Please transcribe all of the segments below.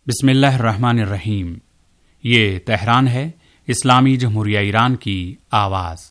بسم اللہ الرحمن الرحیم۔ یہ تہران ہے، اسلامی جمہوریہ ایران کی آواز۔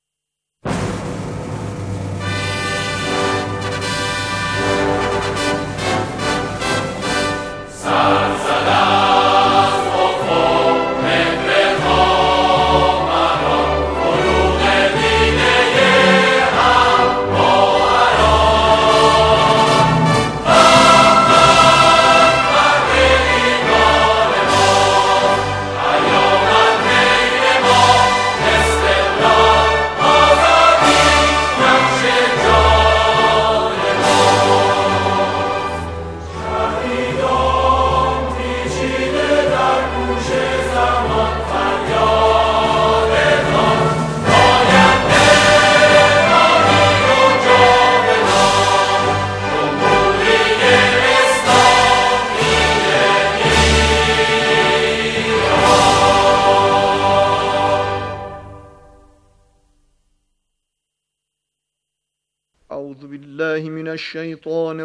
اعوذ باللہ من الشیطان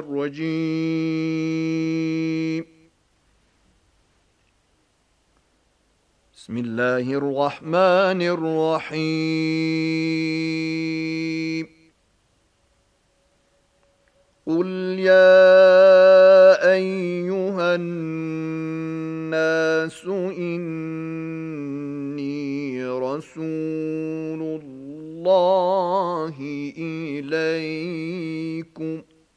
الرجیم۔ بسم اللہ الرحمن الرحیم۔ قل یا ایہا الناس انی رسول اللہ إليكم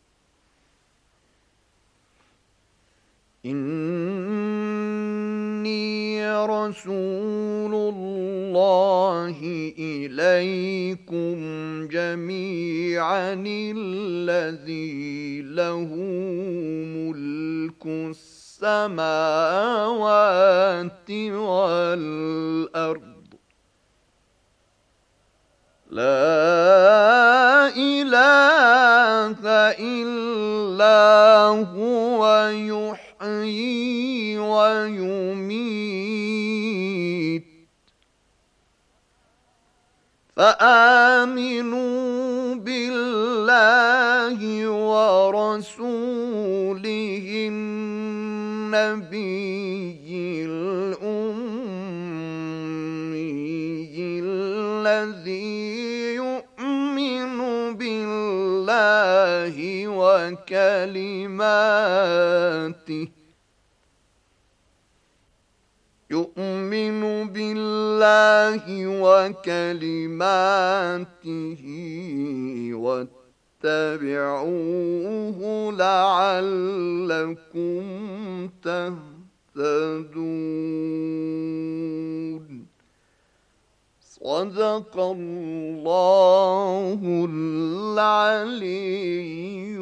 إني رسول الله إليكم جميعا الذي له ملك السماوات والأرض لا إله إلا هو يحيي ويميت فآمنوا بالله ورسوله النبي الأمي الذي يؤمن بالله وكلماته واتبعوه لعلكم تهتدون۔ صدق اللہ العلی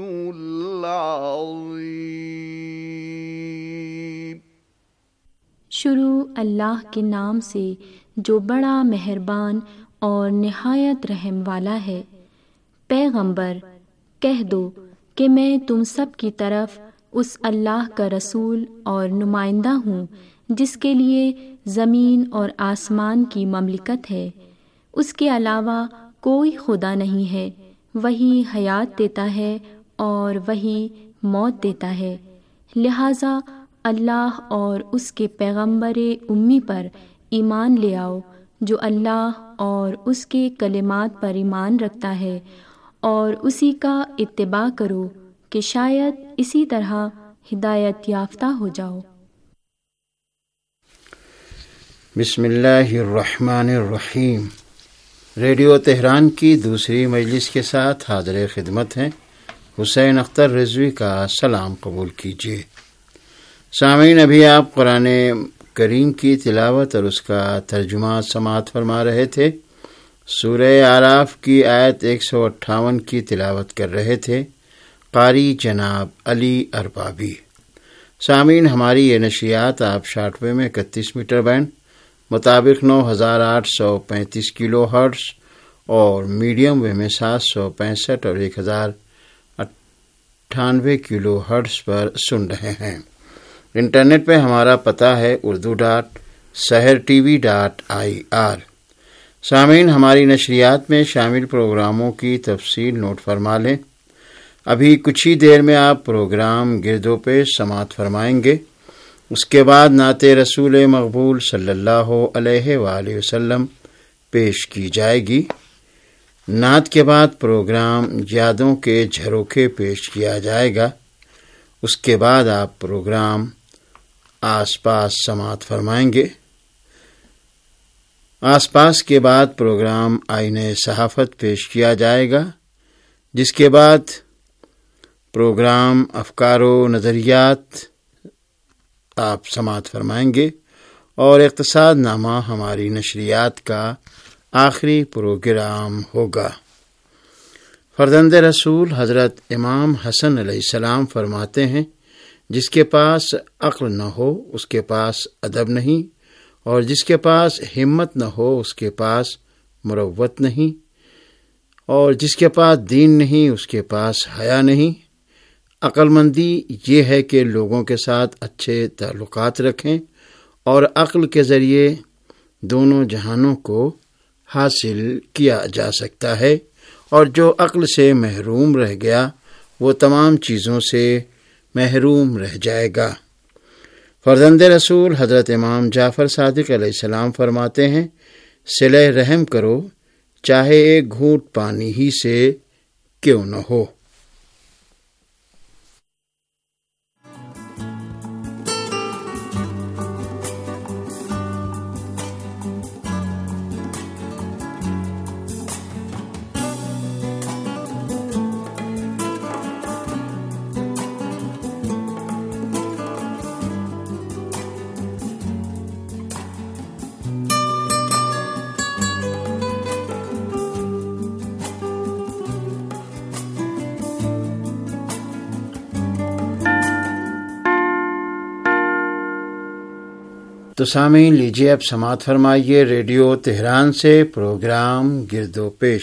العظیم۔ شروع اللہ کے نام سے جو بڑا مہربان اور نہایت رحم والا ہے۔ پیغمبر کہہ دو کہ میں تم سب کی طرف اس اللہ کا رسول اور نمائندہ ہوں جس کے لیے زمین اور آسمان کی مملکت ہے، اس کے علاوہ کوئی خدا نہیں ہے، وہی حیات دیتا ہے اور وہی موت دیتا ہے، لہٰذا اللہ اور اس کے پیغمبر امی پر ایمان لے آؤ جو اللہ اور اس کے کلمات پر ایمان رکھتا ہے، اور اسی کا اتباع کرو کہ شاید اسی طرح ہدایت یافتہ ہو جاؤ۔ بسم اللہ الرحمن الرحیم۔ ریڈیو تہران کی دوسری مجلس کے ساتھ حاضر خدمت ہیں حسین اختر رضوی کا سلام قبول کیجیے۔ سامعین، ابھی آپ قرآن کریم کی تلاوت اور اس کا ترجمہ سماعت فرما رہے تھے۔ سورہ اعراف کی آیت 158 کی تلاوت کر رہے تھے قاری جناب علی اربابی۔ سامعین، ہماری یہ نشریات آپ شارٹ ویو میں 31 میٹر بینڈ مطابق 9835 کلو ہرٹز اور میڈیم ویو میں 765 اور 1098 کلو ہرٹز پر سن رہے ہیں۔ انٹرنیٹ پہ ہمارا پتہ ہے urdu.sehertv.ir۔ سامعین، ہماری نشریات میں شامل پروگراموں کی تفصیل نوٹ فرما لیں۔ ابھی کچھ ہی دیر میں آپ پروگرام گردوں پہ سماعت فرمائیں گے۔ اس کے بعد نعت رسول مقبول صلی اللہ علیہ وآلہ وسلم پیش کی جائے گی۔ نعت کے بعد پروگرام یادوں کے جھروکے پیش کیا جائے گا۔ اس کے بعد آپ پروگرام آس پاس سماعت فرمائیں گے۔ آس پاس کے بعد پروگرام آئین صحافت پیش کیا جائے گا، جس کے بعد پروگرام افکار و نظریات آپ سماعت فرمائیں گے، اور اقتصاد نامہ ہماری نشریات کا آخری پروگرام ہوگا۔ فرزند رسول حضرت امام حسن علیہ السلام فرماتے ہیں، جس کے پاس عقل نہ ہو اس کے پاس ادب نہیں، اور جس کے پاس ہمت نہ ہو اس کے پاس مروت نہیں، اور جس کے پاس دین نہیں اس کے پاس حیا نہیں۔ عقل مندی یہ ہے کہ لوگوں کے ساتھ اچھے تعلقات رکھیں، اور عقل کے ذریعے دونوں جہانوں کو حاصل کیا جا سکتا ہے، اور جو عقل سے محروم رہ گیا وہ تمام چیزوں سے محروم رہ جائے گا۔ فرزند رسول حضرت امام جعفر صادق علیہ السلام فرماتے ہیں، صلہ رحم کرو چاہے ایک گھونٹ پانی ہی سے کیوں نہ ہو۔ تو سامعین، لیجیے اب سماعت فرمائیے ریڈیو تہران سے پروگرام گرد و پیش۔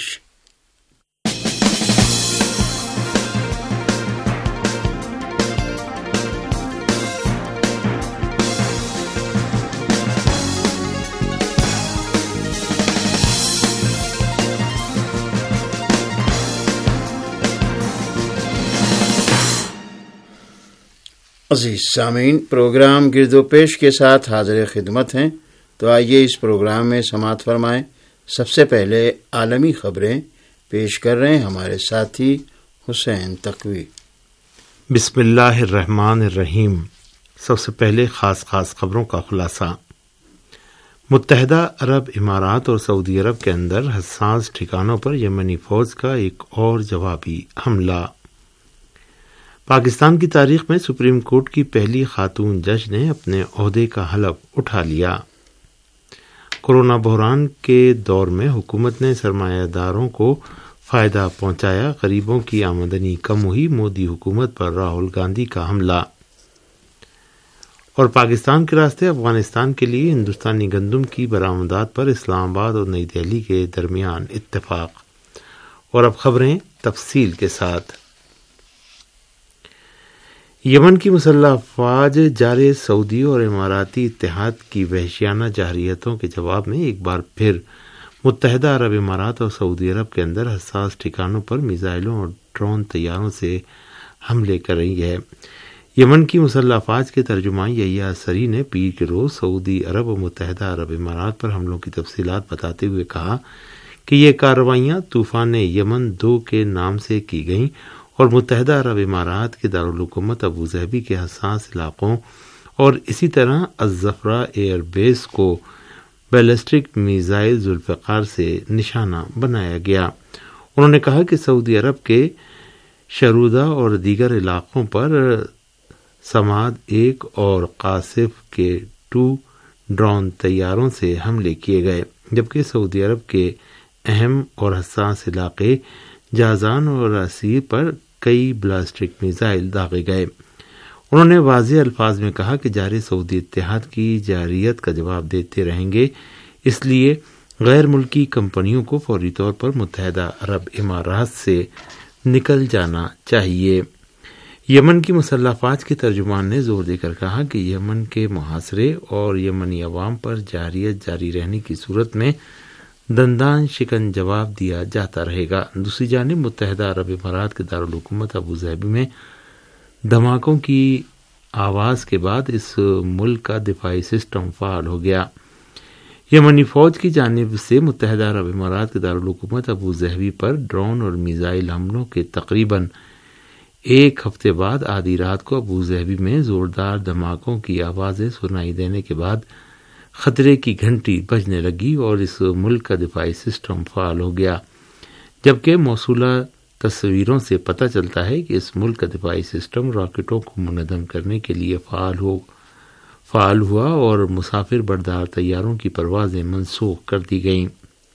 عزیز سامعین، پروگرام گرد و پیش کے ساتھ حاضر خدمت ہیں، تو آئیے اس پروگرام میں سماعت فرمائیں۔ سب سے پہلے عالمی خبریں پیش کر رہے ہیں ہمارے ساتھی حسین تقوی۔ بسم اللہ الرحمن الرحیم۔ سب سے پہلے خاص خبروں کا خلاصہ۔ متحدہ عرب امارات اور سعودی عرب کے اندر حساس ٹھکانوں پر یمنی فوج کا ایک اور جوابی حملہ۔ پاکستان کی تاریخ میں سپریم کورٹ کی پہلی خاتون جج نے اپنے عہدے کا حلف اٹھا لیا۔ کورونا بحران کے دور میں حکومت نے سرمایہ داروں کو فائدہ پہنچایا، غریبوں کی آمدنی کم ہوئی، مودی حکومت پر راہل گاندھی کا حملہ۔ اور پاکستان کے راستے افغانستان کے لیے ہندوستانی گندم کی برآمدات پر اسلام آباد اور نئی دہلی کے درمیان اتفاق۔ اور اب خبریں تفصیل کے ساتھ۔ یمن کی مسلح افواج جارے سعودی اور اماراتی اتحاد کی وحشیانہ جارحیتوں کے جواب میں ایک بار پھر متحدہ عرب امارات اور سعودی عرب کے اندر حساس ٹھکانوں پر میزائلوں اور ڈرون طیاروں سے حملے کر رہی ہے۔ یمن کی مسلح افواج کے ترجمان یحییٰ سری نے پیر کے روز سعودی عرب اور متحدہ عرب امارات پر حملوں کی تفصیلات بتاتے ہوئے کہا کہ یہ کارروائیاں طوفان یمن 2 کے نام سے کی گئیں اور متحدہ عرب امارات کے دارالحکومت ابوظہبی کے حساس علاقوں اور اسی طرح الزفرا ایئر بیس کو بیلسٹک میزائل ذوالفقار سے نشانہ بنایا گیا۔ انہوں نے کہا کہ سعودی عرب کے شرودا اور دیگر علاقوں پر سماد 1 اور قاصف کے 2 ڈرون طیاروں سے حملے کیے گئے، جبکہ سعودی عرب کے اہم اور حساس علاقے جازان اور اسیر پر کئی بلاسٹک میزائل داغے گئے۔ انہوں نے واضح الفاظ میں کہا کہ جارے سعودی اتحاد کی جارحیت کا جواب دیتے رہیں گے، اس لیے غیر ملکی کمپنیوں کو فوری طور پر متحدہ عرب امارات سے نکل جانا چاہیے۔ یمن کی مسلح افواج کے ترجمان نے زور دے کر کہا کہ یمن کے محاصرے اور یمنی عوام پر جارحیت جاری رہنے کی صورت میں دندان شکن جواب دیا جاتا رہے گا۔ دوسری جانب متحدہ عرب امارات کے دارالحکومت ابوظہبی میں دھماکوں کی آواز کے بعد اس ملک کا دفاعی سسٹم فعال ہو گیا۔ یمنی فوج کی جانب سے متحدہ عرب امارات کے دارالحکومت ابو ظہبی پر ڈرون اور میزائل حملوں کے تقریباً ایک ہفتے بعد آدھی رات کو ابو ظہبی میں زوردار دھماکوں کی آوازیں سنائی دینے کے بعد خطرے کی گھنٹی بجنے لگی اور اس ملک کا دفاعی سسٹم فعال ہو گیا، جبکہ موصولہ تصویروں سے پتہ چلتا ہے کہ اس ملک کا دفاعی سسٹم راکٹوں کو منہدم کرنے کے لیے فعال ہوا اور مسافر بردار طیاروں کی پروازیں منسوخ کر دی گئیں۔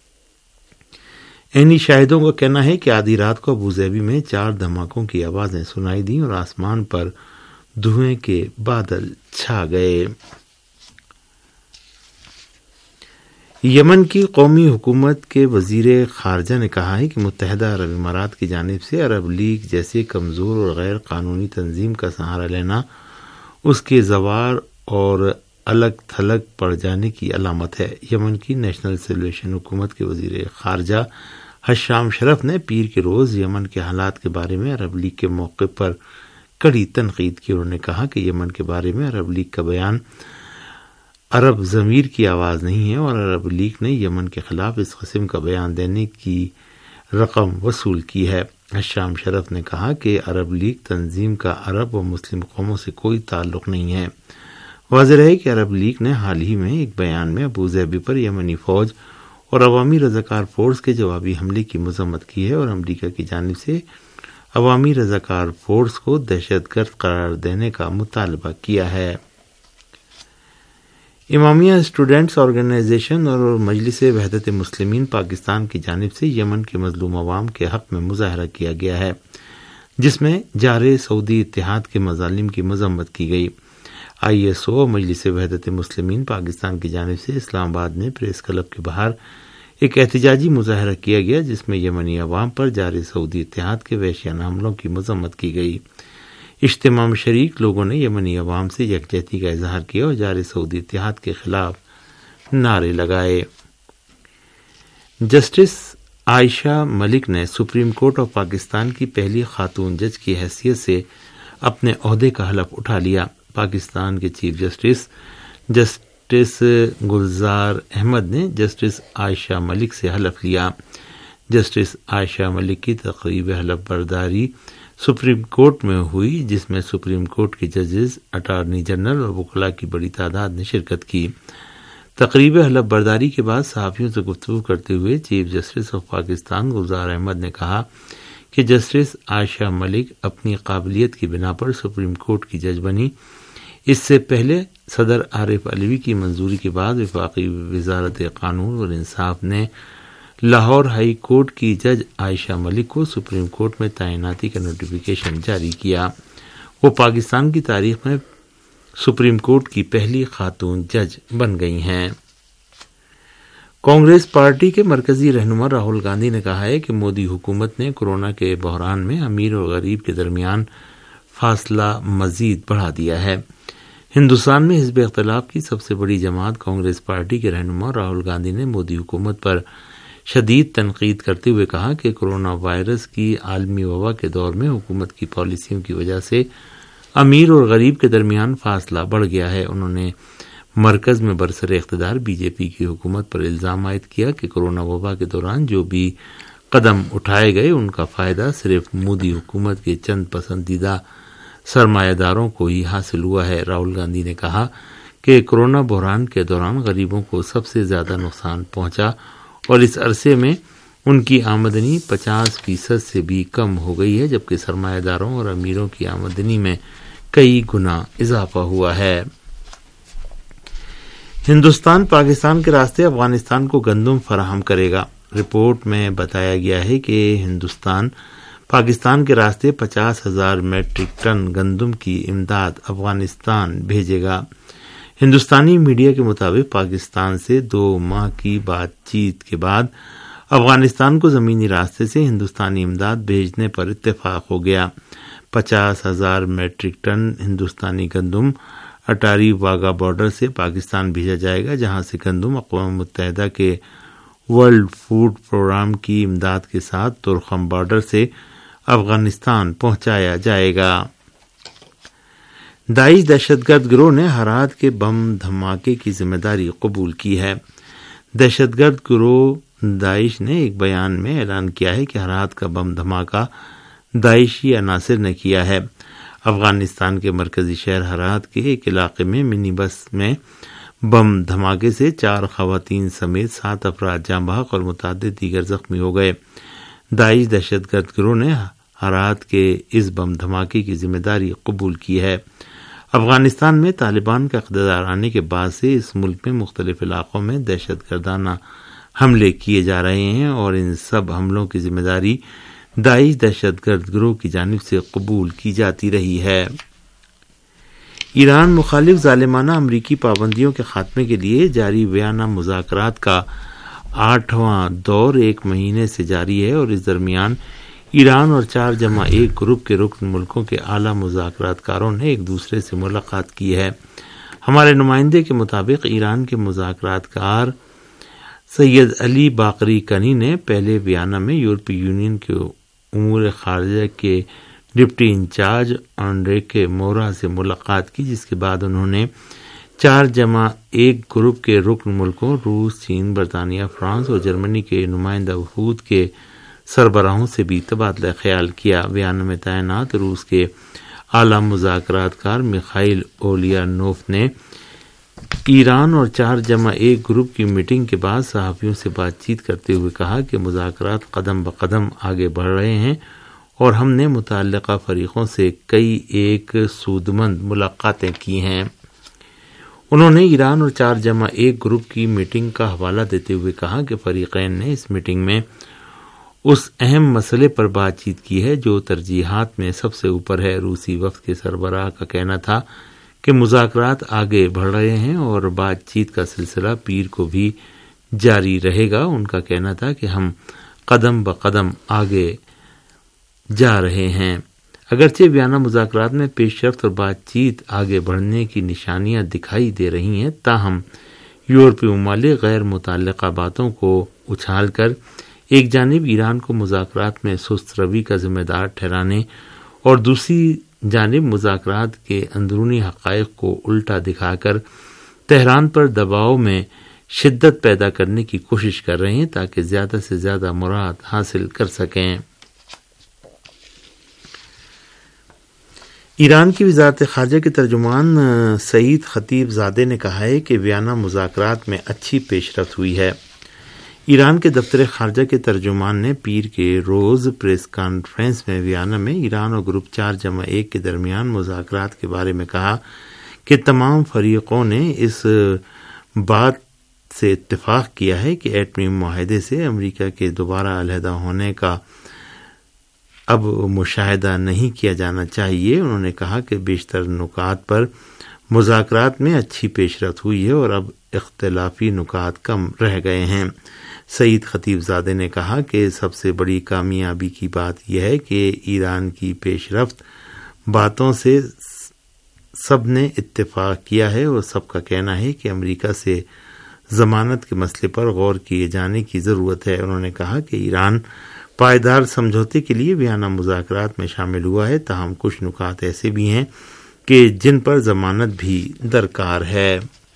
عینی شاہدوں کا کہنا ہے کہ آدھی رات کو ابو ظہبی میں 4 دھماکوں کی آوازیں سنائی دیں اور آسمان پر دھوئیں کے بادل چھا گئے۔ یمن کی قومی حکومت کے وزیر خارجہ نے کہا ہے کہ متحدہ عرب امارات کی جانب سے عرب لیگ جیسے کمزور اور غیر قانونی تنظیم کا سہارا لینا اس کے زوال اور الگ تھلگ پڑ جانے کی علامت ہے۔ یمن کی نیشنل سلویشن حکومت کے وزیر خارجہ حشام شرف نے پیر کے روز یمن کے حالات کے بارے میں عرب لیگ کے موقف پر کڑی تنقید کی۔ انہوں نے کہا کہ یمن کے بارے میں عرب لیگ کا بیان عرب ضمیر کی آواز نہیں ہے اور عرب لیگ نے یمن کے خلاف اس قسم کا بیان دینے کی رقم وصول کی ہے۔ حشام شرف نے کہا کہ عرب لیگ تنظیم کا عرب و مسلم قوموں سے کوئی تعلق نہیں ہے۔ واضح ہے کہ عرب لیگ نے حال ہی میں ایک بیان میں ابو ظہبی پر یمنی فوج اور عوامی رضاکار فورس کے جوابی حملے کی مذمت کی ہے اور امریکہ کی جانب سے عوامی رضاکار فورس کو دہشت گرد قرار دینے کا مطالبہ کیا ہے۔ امامیہ اسٹوڈنٹس آرگنائزیشن اور مجلس وحدت مسلمین پاکستان کی جانب سے یمن کے مظلوم عوام کے حق میں مظاہرہ کیا گیا ہے، جس میں جارے سعودی اتحاد کے مظالم کی مذمت کی گئی۔ ISO اور مجلس وحدت مسلمین پاکستان کی جانب سے اسلام آباد میں پریس کلب کے باہر ایک احتجاجی مظاہرہ کیا گیا، جس میں یمنی عوام پر جارے سعودی اتحاد کے وحشیانہ حملوں کی مذمت کی گئی۔ اجتماع میں شریک لوگوں نے یمنی عوام سے یکجہتی کا اظہار کیا اور جارے سعودی اتحاد کے خلاف نعرے لگائے۔ جسٹس عائشہ ملک نے سپریم کورٹ آف پاکستان کی پہلی خاتون جج کی حیثیت سے اپنے عہدے کا حلف اٹھا لیا۔ پاکستان کے چیف جسٹس گلزار احمد نے جسٹس عائشہ ملک سے حلف لیا۔ جسٹس عائشہ ملک کی تقریب حلف برداری سپریم کورٹ میں ہوئی، جس میں سپریم کورٹ کے ججز، اٹارنی جنرل اور وکلاء کی بڑی تعداد نے شرکت کی۔ تقریب حلف برداری کے بعد صحافیوں سے گفتگو کرتے ہوئے chief justice of Pakistan Gulzar Ahmed نے کہا کہ جسٹس عائشہ ملک اپنی قابلیت کی بنا پر سپریم کورٹ کی جج بنی۔ اس سے پہلے صدر عارف علوی کی منظوری کے بعد وفاقی وزارت قانون اور انصاف نے لاہور ہائی کورٹ کی جج عائشہ ملک کو سپریم کورٹ میں تعیناتی کا نوٹیفیکیشن جاری کیا۔ وہ پاکستان کی تاریخ میں سپریم کورٹ کی پہلی خاتون جج بن گئی ہیں۔ کانگریس پارٹی کے مرکزی رہنما راہل گاندھی نے کہا ہے کہ مودی حکومت نے کورونا کے بحران میں امیر اور غریب کے درمیان فاصلہ مزید بڑھا دیا ہے۔ ہندوستان میں حزب اختلاف کی سب سے بڑی جماعت کانگریس پارٹی کے رہنما راہل گاندھی نے مودی حکومت پر شدید تنقید کرتے ہوئے کہا کہ کورونا وائرس کی عالمی وبا کے دور میں حکومت کی پالیسیوں کی وجہ سے امیر اور غریب کے درمیان فاصلہ بڑھ گیا ہے۔ انہوں نے مرکز میں برسر اقتدار بی جے پی کی حکومت پر الزام عائد کیا کہ کورونا وبا کے دوران جو بھی قدم اٹھائے گئے ان کا فائدہ صرف مودی حکومت کے چند پسندیدہ سرمایہ داروں کو ہی حاصل ہوا ہے۔ راہل گاندھی نے کہا کہ کورونا بحران کے دوران غریبوں کو سب سے زیادہ نقصان پہنچا اور اس عرصے میں ان کی آمدنی 50% سے بھی کم ہو گئی ہے، جبکہ سرمایہ داروں اور امیروں کی آمدنی میں کئی گنا اضافہ ہوا ہے۔ ہندوستان پاکستان کے راستے افغانستان کو گندم فراہم کرے گا۔ رپورٹ میں بتایا گیا ہے کہ ہندوستان پاکستان کے راستے 50,000 میٹرک ٹن گندم کی امداد افغانستان بھیجے گا۔ ہندوستانی میڈیا کے مطابق پاکستان سے 2 ماہ کی بات چیت کے بعد افغانستان کو زمینی راستے سے ہندوستانی امداد بھیجنے پر اتفاق ہو گیا۔ 50,000 میٹرک ٹن ہندوستانی گندم اٹاری واگا بارڈر سے پاکستان بھیجا جائے گا، جہاں سے گندم اقوام متحدہ کے ورلڈ فوڈ پروگرام کی امداد کے ساتھ تورخم بارڈر سے افغانستان پہنچایا جائے گا۔ داعش دہشت گرد گروہ نے ہرات کے بم دھماکے کی ذمہ داری قبول کی ہے۔ دہشت گرد گروہ داعش نے ایک بیان میں اعلان کیا ہے کہ ہرات کا بم دھماکہ داعشی عناصر نے کیا ہے۔ افغانستان کے مرکزی شہر ہرات کے ایک علاقے میں منی بس میں بم دھماکے سے 4 خواتین سمیت 7 افراد جاں بحق اور متعدد دیگر زخمی ہو گئے۔ داعش دہشت گرد گروہ نے ہرات کے اس بم دھماکے کی ذمہ داری قبول کی ہے۔ افغانستان میں طالبان کا اقتدار آنے کے بعد سے اس ملک میں مختلف علاقوں میں دہشت گردانہ حملے کیے جا رہے ہیں اور ان سب حملوں کی ذمہ داری داعش دہشت گرد گروہ کی جانب سے قبول کی جاتی رہی ہے۔ ایران مخالف ظالمانہ امریکی پابندیوں کے خاتمے کے لیے جاری ویانا مذاکرات کا 8واں دور 1 مہینے سے جاری ہے اور اس درمیان ایران اور 4+1 گروپ کے رکن ملکوں کے اعلیٰ مذاکرات کاروں نے ایک دوسرے سے ملاقات کی ہے۔ ہمارے نمائندے کے مطابق ایران کے مذاکرات کار سید علی باقری کنی نے پہلے ویانا میں یورپی یونین کے امور خارجہ کے ڈپٹی انچارج انریکے مورا سے ملاقات کی، جس کے بعد انہوں نے 4+1 گروپ کے رکن ملکوں روس، چین، برطانیہ، فرانس اور جرمنی کے نمائندہ وفود کے سربراہوں سے بھی تبادلہ خیال کیا۔ ویانا میں تعینات روس کے اعلیٰ مذاکرات کار میخائیل اولیانوف نے ایران اور 4+1 گروپ کی میٹنگ کے بعد صحافیوں سے بات چیت کرتے ہوئے کہا کہ مذاکرات قدم بقدم آگے بڑھ رہے ہیں اور ہم نے متعلقہ فریقوں سے کئی ایک سودمند ملاقاتیں کی ہیں۔ انہوں نے ایران اور 4+1 گروپ کی میٹنگ کا حوالہ دیتے ہوئے کہا کہ فریقین نے اس میٹنگ میں اس اہم مسئلے پر بات چیت کی ہے جو ترجیحات میں سب سے اوپر ہے۔ روسی وفد کے سربراہ کا کہنا تھا کہ مذاکرات آگے بڑھ رہے ہیں اور بات چیت کا سلسلہ پیر کو بھی جاری رہے گا۔ ان کا کہنا تھا کہ ہم قدم بقدم آگے جا رہے ہیں۔ اگرچہ ویانا مذاکرات میں پیش رفت اور بات چیت آگے بڑھنے کی نشانیاں دکھائی دے رہی ہیں، تاہم یورپی ممالک غیر متعلقہ باتوں کو اچھال کر ایک جانب ایران کو مذاکرات میں سست روی کا ذمہ دار ٹھہرانے اور دوسری جانب مذاکرات کے اندرونی حقائق کو الٹا دکھا کر تہران پر دباؤ میں شدت پیدا کرنے کی کوشش کر رہے ہیں تاکہ زیادہ سے زیادہ مراد حاصل کر سکیں۔ ایران کی وزارت خارجہ کے ترجمان سعید خطیب زادے نے کہا ہے کہ ویانا مذاکرات میں اچھی پیش رفت ہوئی ہے۔ ایران کے دفتر خارجہ کے ترجمان نے پیر کے روز پریس کانفرنس میں ویانا میں ایران اور گروپ 4+1 کے درمیان مذاکرات کے بارے میں کہا کہ تمام فریقوں نے اس بات سے اتفاق کیا ہے کہ ایٹمی معاہدے سے امریکہ کے دوبارہ علیحدہ ہونے کا اب مشاہدہ نہیں کیا جانا چاہیے۔ انہوں نے کہا کہ بیشتر نکات پر مذاکرات میں اچھی پیش رفت ہوئی ہے اور اب اختلافی نکات کم رہ گئے ہیں۔ سعید خطیب زادے نے کہا کہ سب سے بڑی کامیابی کی بات یہ ہے کہ ایران کی پیش رفت باتوں سے سب نے اتفاق کیا ہے اور سب کا کہنا ہے کہ امریکہ سے ضمانت کے مسئلے پر غور کیے جانے کی ضرورت ہے۔ انہوں نے کہا کہ ایران پائیدار سمجھوتے کے لیے ویانا مذاکرات میں شامل ہوا ہے، تاہم کچھ نکات ایسے بھی ہیں کہ جن پر ضمانت بھی درکار ہے۔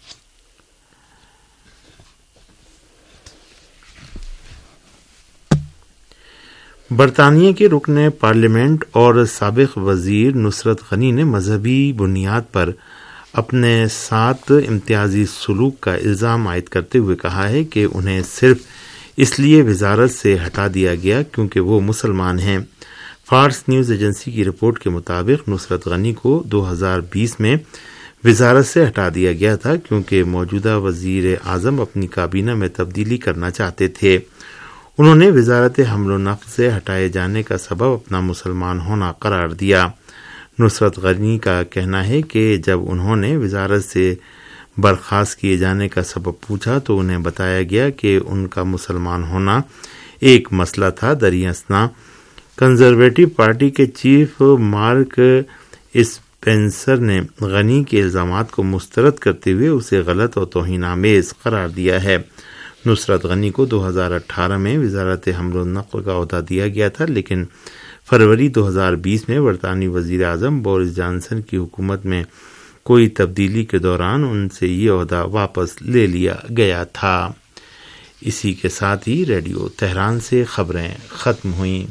برطانیہ کے رکن پارلیمنٹ اور سابق وزیر نصرت غنی نے مذہبی بنیاد پر اپنے ساتھ امتیازی سلوک کا الزام عائد کرتے ہوئے کہا ہے کہ انہیں صرف اس لیے وزارت سے ہٹا دیا گیا کیونکہ وہ مسلمان ہیں۔ فارس نیوز ایجنسی کی رپورٹ کے مطابق نصرت غنی کو 2020 میں وزارت سے ہٹا دیا گیا تھا کیونکہ موجودہ وزیر اعظم اپنی کابینہ میں تبدیلی کرنا چاہتے تھے۔ انہوں نے وزارت حمل و نقل سے ہٹائے جانے کا سبب اپنا مسلمان ہونا قرار دیا۔ نصرت غنی کا کہنا ہے کہ جب انہوں نے وزارت سے برخاست کیے جانے کا سبب پوچھا تو انہیں بتایا گیا کہ ان کا مسلمان ہونا ایک مسئلہ تھا۔ دریں اثنا کنزرویٹو پارٹی کے چیف مارک اسپینسر نے غنی کے الزامات کو مسترد کرتے ہوئے اسے غلط اور توہین آمیز قرار دیا ہے۔ نصرت غنی کو 2018 میں وزارت حمل و نقل کا عہدہ دیا گیا تھا، لیکن فروری 2020 میں برطانوی وزیر اعظم بورس جانسن کی حکومت میں کوئی تبدیلی کے دوران ان سے یہ عہدہ واپس لے لیا گیا تھا۔ اسی کے ساتھ ہی ریڈیو تہران سے خبریں ختم ہوئیں۔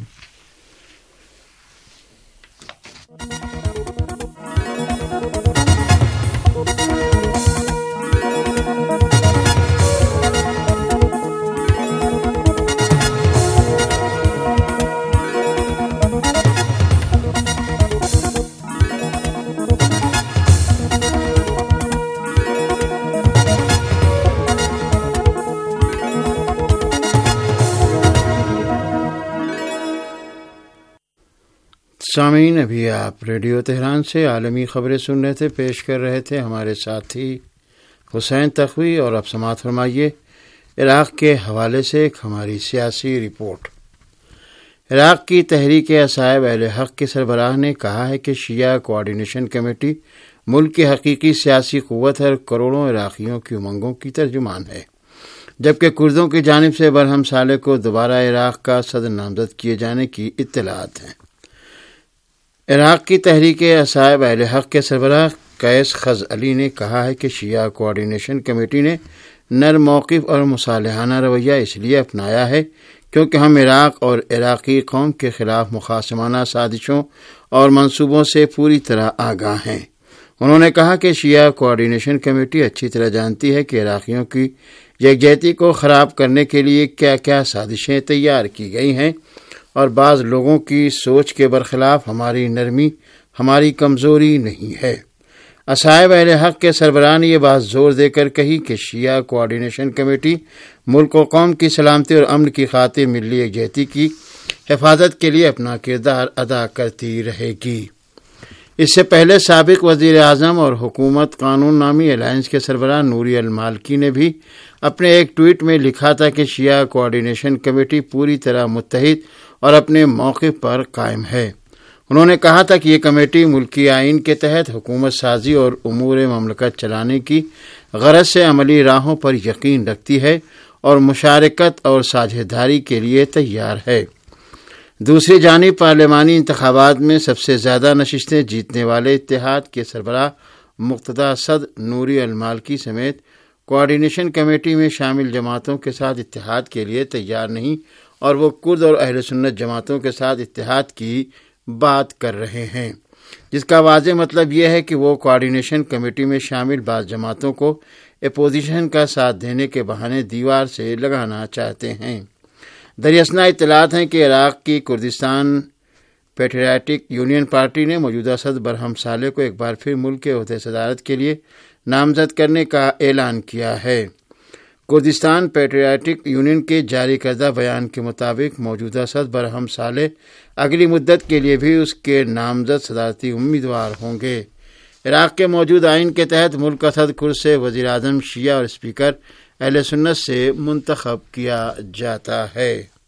سامعین، ابھی آپ ریڈیو تہران سے عالمی خبریں سن رہے تھے، پیش کر رہے تھے ہمارے ساتھی حسین تقوی، اور اب سماعت فرمائیے عراق کے حوالے سے ایک ہماری سیاسی رپورٹ۔ عراق کی تحریک عصائب اہل حق کے سربراہ نے کہا ہے کہ شیعہ کوآرڈینیشن کمیٹی ملک کی حقیقی سیاسی قوت اور کروڑوں عراقیوں کی امنگوں کی ترجمان ہے، جبکہ کردوں کی جانب سے برہم صالح کو دوبارہ عراق کا صدر نامزد کیے جانے کی اطلاعات ہیں۔ عراق کی تحریک عصائب اہل حق کے سربراہ قیس خز علی نے کہا ہے کہ شیعہ کوآرڈینیشن کمیٹی نے نرم موقف اور مصالحانہ رویہ اس لیے اپنایا ہے کیونکہ ہم عراق اور عراقی قوم کے خلاف مخاصمانہ سازشوں اور منصوبوں سے پوری طرح آگاہ ہیں۔ انہوں نے کہا کہ شیعہ کوآرڈینیشن کمیٹی اچھی طرح جانتی ہے کہ عراقیوں کی یکجہتی کو خراب کرنے کے لیے کیا کیا سازشیں تیار کی گئی ہیں، اور بعض لوگوں کی سوچ کے برخلاف ہماری نرمی ہماری کمزوری نہیں ہے۔ عصائب اہل حق کے سربراہ نے یہ بات زور دے کر کہی کہ شیعہ کوآرڈینیشن کمیٹی ملک و قوم کی سلامتی اور امن کی خاطر ملی یکجہتی کی حفاظت کے لیے اپنا کردار ادا کرتی رہے گی۔ اس سے پہلے سابق وزیر اعظم اور حکومت قانون نامی الائنس کے سربراہ نوری المالکی نے بھی اپنے ایک ٹویٹ میں لکھا تھا کہ شیعہ کوآرڈینیشن کمیٹی پوری طرح متحد اور اپنے موقف پر قائم ہے۔ انہوں نے کہا تھا کہ یہ کمیٹی ملکی آئین کے تحت حکومت سازی اور امور مملکت چلانے کی غرض سے عملی راہوں پر یقین رکھتی ہے اور مشارکت اور ساجھیداری کے لیے تیار ہے۔ دوسری جانب پارلیمانی انتخابات میں سب سے زیادہ نشستیں جیتنے والے اتحاد کے سربراہ مقتدی صدر نوری المالکی سمیت کوآرڈینیشن کمیٹی میں شامل جماعتوں کے ساتھ اتحاد کے لیے تیار نہیں، اور وہ کرد اور اہل سنت جماعتوں کے ساتھ اتحاد کی بات کر رہے ہیں، جس کا واضح مطلب یہ ہے کہ وہ کوآرڈینیشن کمیٹی میں شامل بعض جماعتوں کو اپوزیشن کا ساتھ دینے کے بہانے دیوار سے لگانا چاہتے ہیں۔ دریاسنا اطلاعات ہیں کہ عراق کی کردستان پیٹریاٹک یونین پارٹی نے موجودہ صدر برہم صالح کو ایک بار پھر ملک کے عہدے صدارت کے لیے نامزد کرنے کا اعلان کیا ہے۔ کردستان پیٹریاٹک یونین کے جاری کردہ بیان کے مطابق موجودہ صدر برہم صالح اگلی مدت کے لیے بھی اس کے نامزد صدارتی امیدوار ہوں گے۔ عراق کے موجود آئین کے تحت ملک کا صدر کرد سے وزیر اعظم شیعہ اور اسپیکر اہل سنت سے منتخب کیا جاتا ہے۔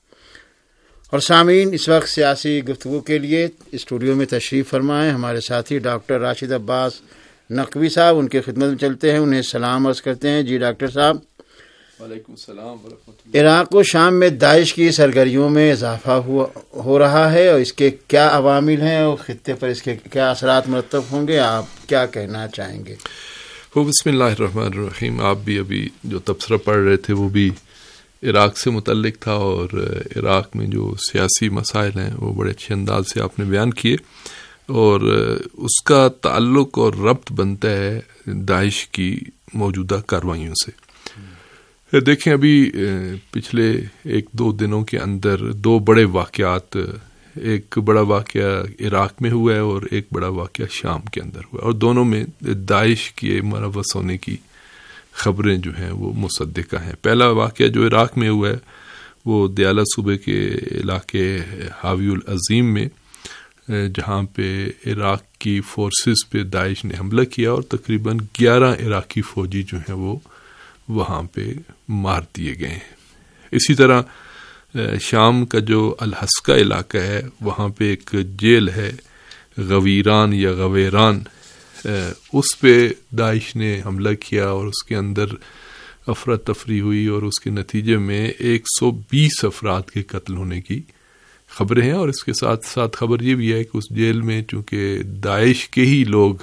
اور سامعین، اس وقت سیاسی گفتگو کے لیے اسٹوڈیو میں تشریف فرمائیں ہمارے ساتھی ڈاکٹر راشد عباس نقوی صاحب۔ ان کی خدمت میں چلتے ہیں، انہیں سلام عرض کرتے ہیں۔ جی ڈاکٹر صاحب۔ وعلیکم السلام ورحمۃ اللہ۔ عراق و شام میں داعش کی سرگرمیوں میں اضافہ ہو رہا ہے، اور اس کے کیا عوامل ہیں اور خطے پر اس کے کیا اثرات مرتب ہوں گے، آپ کیا کہنا چاہیں گے؟ بسم اللہ الرحمن الرحیم۔ آپ بھی ابھی جو تبصرہ پڑھ رہے تھے وہ بھی عراق سے متعلق تھا، اور عراق میں جو سیاسی مسائل ہیں وہ بڑے اچھے انداز سے آپ نے بیان کیے، اور اس کا تعلق اور ربط بنتا ہے داعش کی موجودہ کارروائیوں سے۔ دیکھیں، ابھی پچھلے 1-2 دنوں کے اندر 2 بڑے واقعات، ایک بڑا واقعہ عراق میں ہوا ہے اور ایک بڑا واقعہ شام کے اندر ہوا ہے، اور دونوں میں داعش کے ملوث ہونے کی خبریں جو ہیں وہ مصدقہ ہیں۔ پہلا واقعہ جو عراق میں ہوا ہے وہ دیالہ صوبے کے علاقے حاوی العظیم میں، جہاں پہ عراق کی فورسز پہ داعش نے حملہ کیا اور تقریباً 11 عراقی فوجی جو ہیں وہ وہاں پہ مار دیے گئے ہیں۔ اسی طرح شام کا جو الحسکہ علاقہ ہے وہاں پہ ایک جیل ہے غویران یا غویران، اس پہ داعش نے حملہ کیا اور اس کے اندر افراتفری ہوئی، اور اس کے نتیجے میں 120 افراد کے قتل ہونے کی خبریں ہیں، اور اس کے ساتھ ساتھ خبر یہ بھی ہے کہ اس جیل میں چونکہ داعش کے ہی لوگ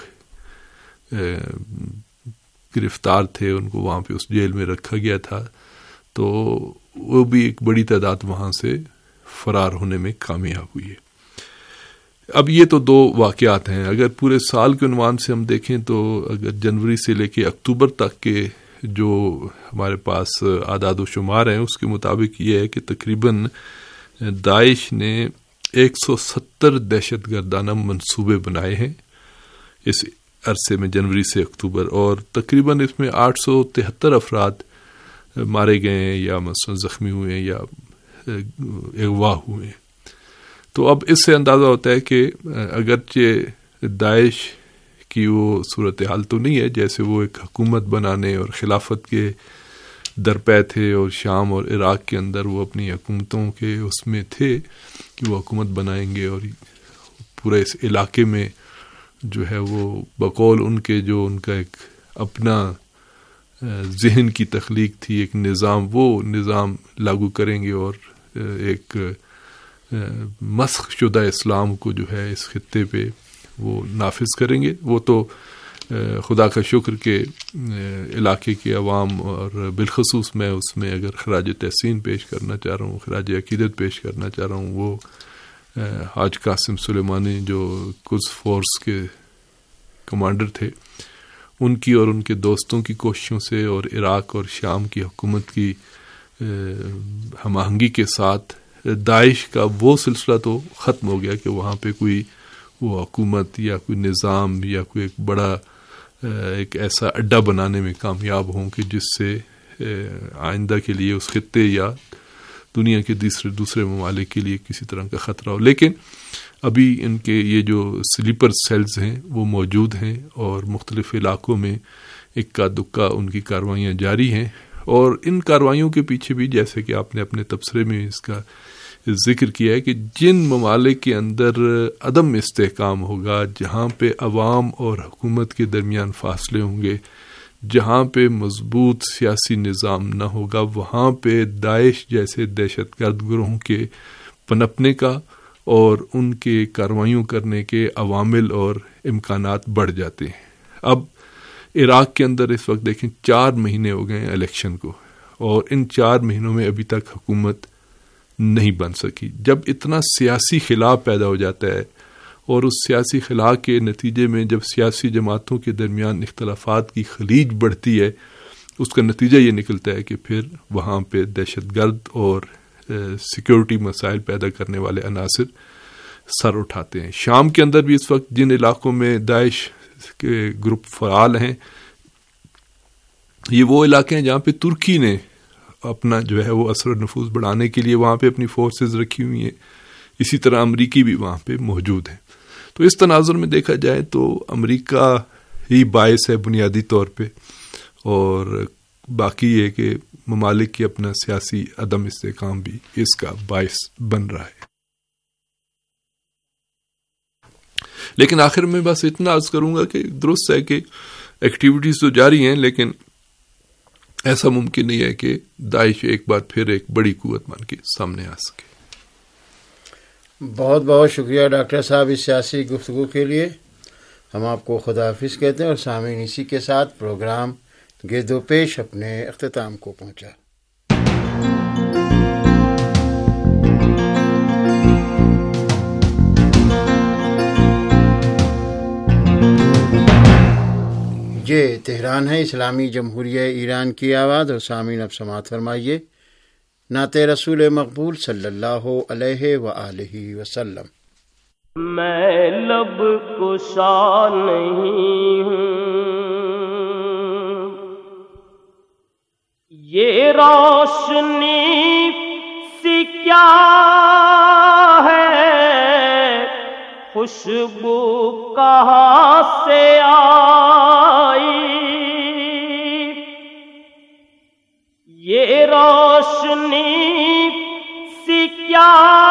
گرفتار تھے، ان کو وہاں پہ اس جیل میں رکھا گیا تھا، تو وہ بھی ایک بڑی تعداد وہاں سے فرار ہونے میں کامیاب ہوئی ہے۔ اب یہ تو دو واقعات ہیں۔ اگر پورے سال کے عنوان سے ہم دیکھیں تو اگر جنوری سے لے کے اکتوبر تک کے جو ہمارے پاس اعداد و شمار ہیں، اس کے مطابق یہ ہے کہ تقریباً داعش نے 170 دہشت گردانہ منصوبے بنائے ہیں اس عرصے میں، جنوری سے اکتوبر، اور تقریباً اس میں 873 افراد مارے گئے ہیں یا مثلا زخمی ہوئے ہیں یا اغوا ہوئے ہیں۔ تو اب اس سے اندازہ ہوتا ہے کہ اگرچہ داعش کی وہ صورتحال تو نہیں ہے جیسے وہ ایک حکومت بنانے اور خلافت کے درپے تھے، اور شام اور عراق کے اندر وہ اپنی حکومتوں کے اس میں تھے کہ وہ حکومت بنائیں گے، اور پورے اس علاقے میں جو ہے وہ بقول ان کے جو ان کا ایک اپنا ذہن کی تخلیق تھی، ایک نظام، وہ نظام لاگو کریں گے اور ایک مسخ شدہ اسلام کو جو ہے اس خطے پہ وہ نافذ کریں گے۔ وہ تو خدا کا شکر کہ علاقے کے عوام، اور بالخصوص میں اس میں اگر خراج تحسین پیش کرنا چاہ رہا ہوں، خراج عقیدت پیش کرنا چاہ رہا ہوں، وہ حاج قاسم سلیمانی جو قدس فورس کے کمانڈر تھے، ان کی اور ان کے دوستوں کی کوششوں سے اور عراق اور شام کی حکومت کی ہم آہنگی کے ساتھ داعش کا وہ سلسلہ تو ختم ہو گیا کہ وہاں پہ کوئی وہ حکومت یا کوئی نظام یا کوئی ایک بڑا ایک ایسا اڈا بنانے میں کامیاب ہوں کہ جس سے آئندہ کے لیے اس خطے یا دنیا کے دوسرے ممالک کے لیے کسی طرح کا خطرہ ہو۔ لیکن ابھی ان کے یہ جو سلیپر سیلز ہیں وہ موجود ہیں، اور مختلف علاقوں میں اکا دکا ان کی کاروائیاں جاری ہیں، اور ان کاروائیوں کے پیچھے بھی جیسے کہ آپ نے اپنے تبصرے میں اس کا ذکر کیا ہے کہ جن ممالک کے اندر عدم استحکام ہوگا، جہاں پہ عوام اور حکومت کے درمیان فاصلے ہوں گے، جہاں پہ مضبوط سیاسی نظام نہ ہوگا، وہاں پہ داعش جیسے دہشت گرد گروہوں کے پنپنے کا اور ان کے کارروائیوں کرنے کے عوامل اور امکانات بڑھ جاتے ہیں۔ اب عراق کے اندر اس وقت دیکھیں 4 مہینے ہو گئے ہیں الیکشن کو، اور ان 4 مہینوں میں ابھی تک حکومت نہیں بن سکی۔ جب اتنا سیاسی خلا پیدا ہو جاتا ہے، اور اس سیاسی خلا کے نتیجے میں جب سیاسی جماعتوں کے درمیان اختلافات کی خلیج بڑھتی ہے، اس کا نتیجہ یہ نکلتا ہے کہ پھر وہاں پہ دہشت گرد اور سیکیورٹی مسائل پیدا کرنے والے عناصر سر اٹھاتے ہیں۔ شام کے اندر بھی اس وقت جن علاقوں میں داعش کے گروپ فعال ہیں، یہ وہ علاقے ہیں جہاں پہ ترکی نے اپنا جو ہے وہ اثر و نفوذ بڑھانے کے لیے وہاں پہ اپنی فورسز رکھی ہوئی ہیں، اسی طرح امریکی بھی وہاں پہ موجود ہیں۔ تو اس تناظر میں دیکھا جائے تو امریکہ ہی باعث ہے بنیادی طور پہ، اور باقی یہ کہ ممالک کی اپنا سیاسی عدم استحکام بھی اس کا باعث بن رہا ہے۔ لیکن آخر میں بس اتنا عرض کروں گا کہ درست ہے کہ ایکٹیویٹیز تو جاری ہیں، لیکن ایسا ممکن نہیں ہے کہ داعش ایک بار پھر ایک بڑی قوت بن کے سامنے آ سکے۔ بہت بہت شکریہ ڈاکٹر صاحب اس سیاسی گفتگو کے لیے۔ ہم آپ کو خدا حافظ کہتے ہیں، اور سامعین اسی کے ساتھ پروگرام گرد و پیش اپنے اختتام کو پہنچا۔ یہ تہران ہے، اسلامی جمہوریہ ایران کی آواز، اور سامعین اب سماعت فرمائیے نعت رسول مقبول صلی اللہ علیہ وآلہ وسلم۔ میں لب کشا نہیں ہوں، یہ روشنی سی کیا ہے، خوشبو کہاں سے آئی، یہ روشنی سی کیا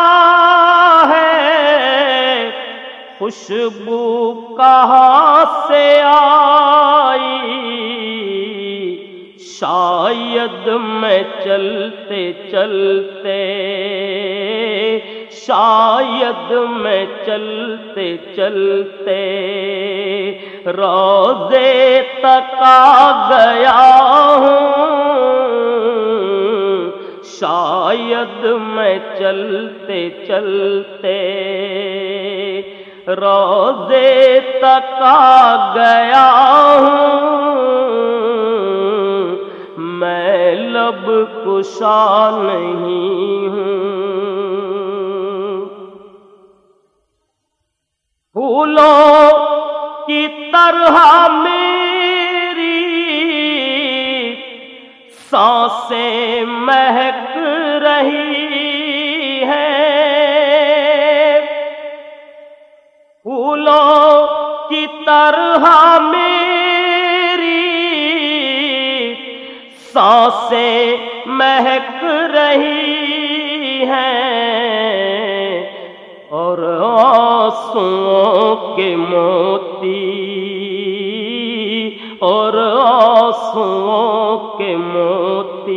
ہے، خوشبو کہاں سے آئی، شاید میں چلتے چلتے شاید میں چلتے چلتے روضے تک آ گیا ہوں، شاید میں چلتے چلتے روضے تک آ گیا ہوں، میں لب کشا نہیں ہوں، پھولوں کی طرح میری سانسیں مہک رہی ہیں، پھولوں کی طرح میری سانسیں مہک رہی ہیں، اور آنسوؤں کے موتی، اور آنسوؤں کے موتی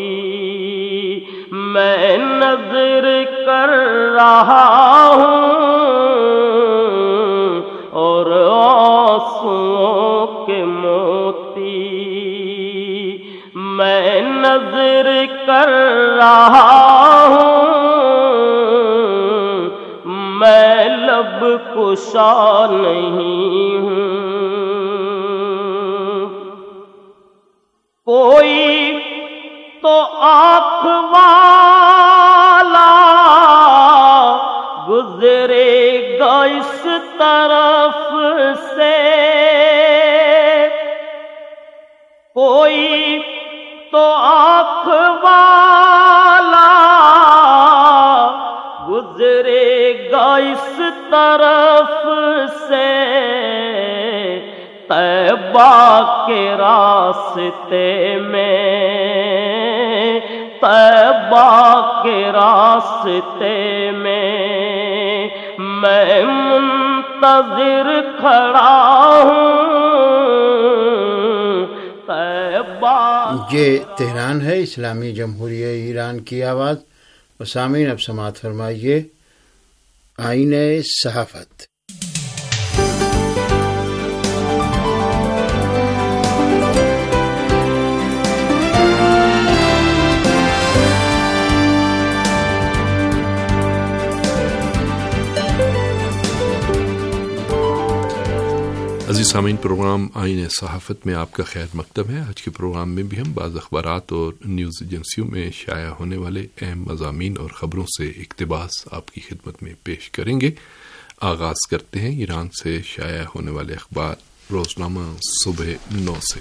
میں نظر کر رہا ہوں، اور آنسوؤں کے موتی میں نظر کر رہا ہوں، میں لب کشا نہیں ہوں، کوئی تو آنکھ والا گزرے گا اس طرف سے، کوئی تو آنکھ والا گزرے گا اس طرف سے، طیبہ کے راستے میں، طیبہ کے راستے میں میں منتظر کھڑا ہوں، طیبہ۔ یہ تہران ہے، اسلامی جمہوریہ ایران کی آواز۔ اور سامعین اب سماعت فرمائیے آئینِ صحافت۔ عزیز سامعین، پروگرام آئین صحافت میں آپ کا خیر مقدم ہے۔ آج کے پروگرام میں بھی ہم بعض اخبارات اور نیوز ایجنسیوں میں شائع ہونے والے اہم مضامین اور خبروں سے اقتباس آپ کی خدمت میں پیش کریں گے۔ آغاز کرتے ہیں ایران سے شائع ہونے والے اخبار روزنامہ صبح 9 سے۔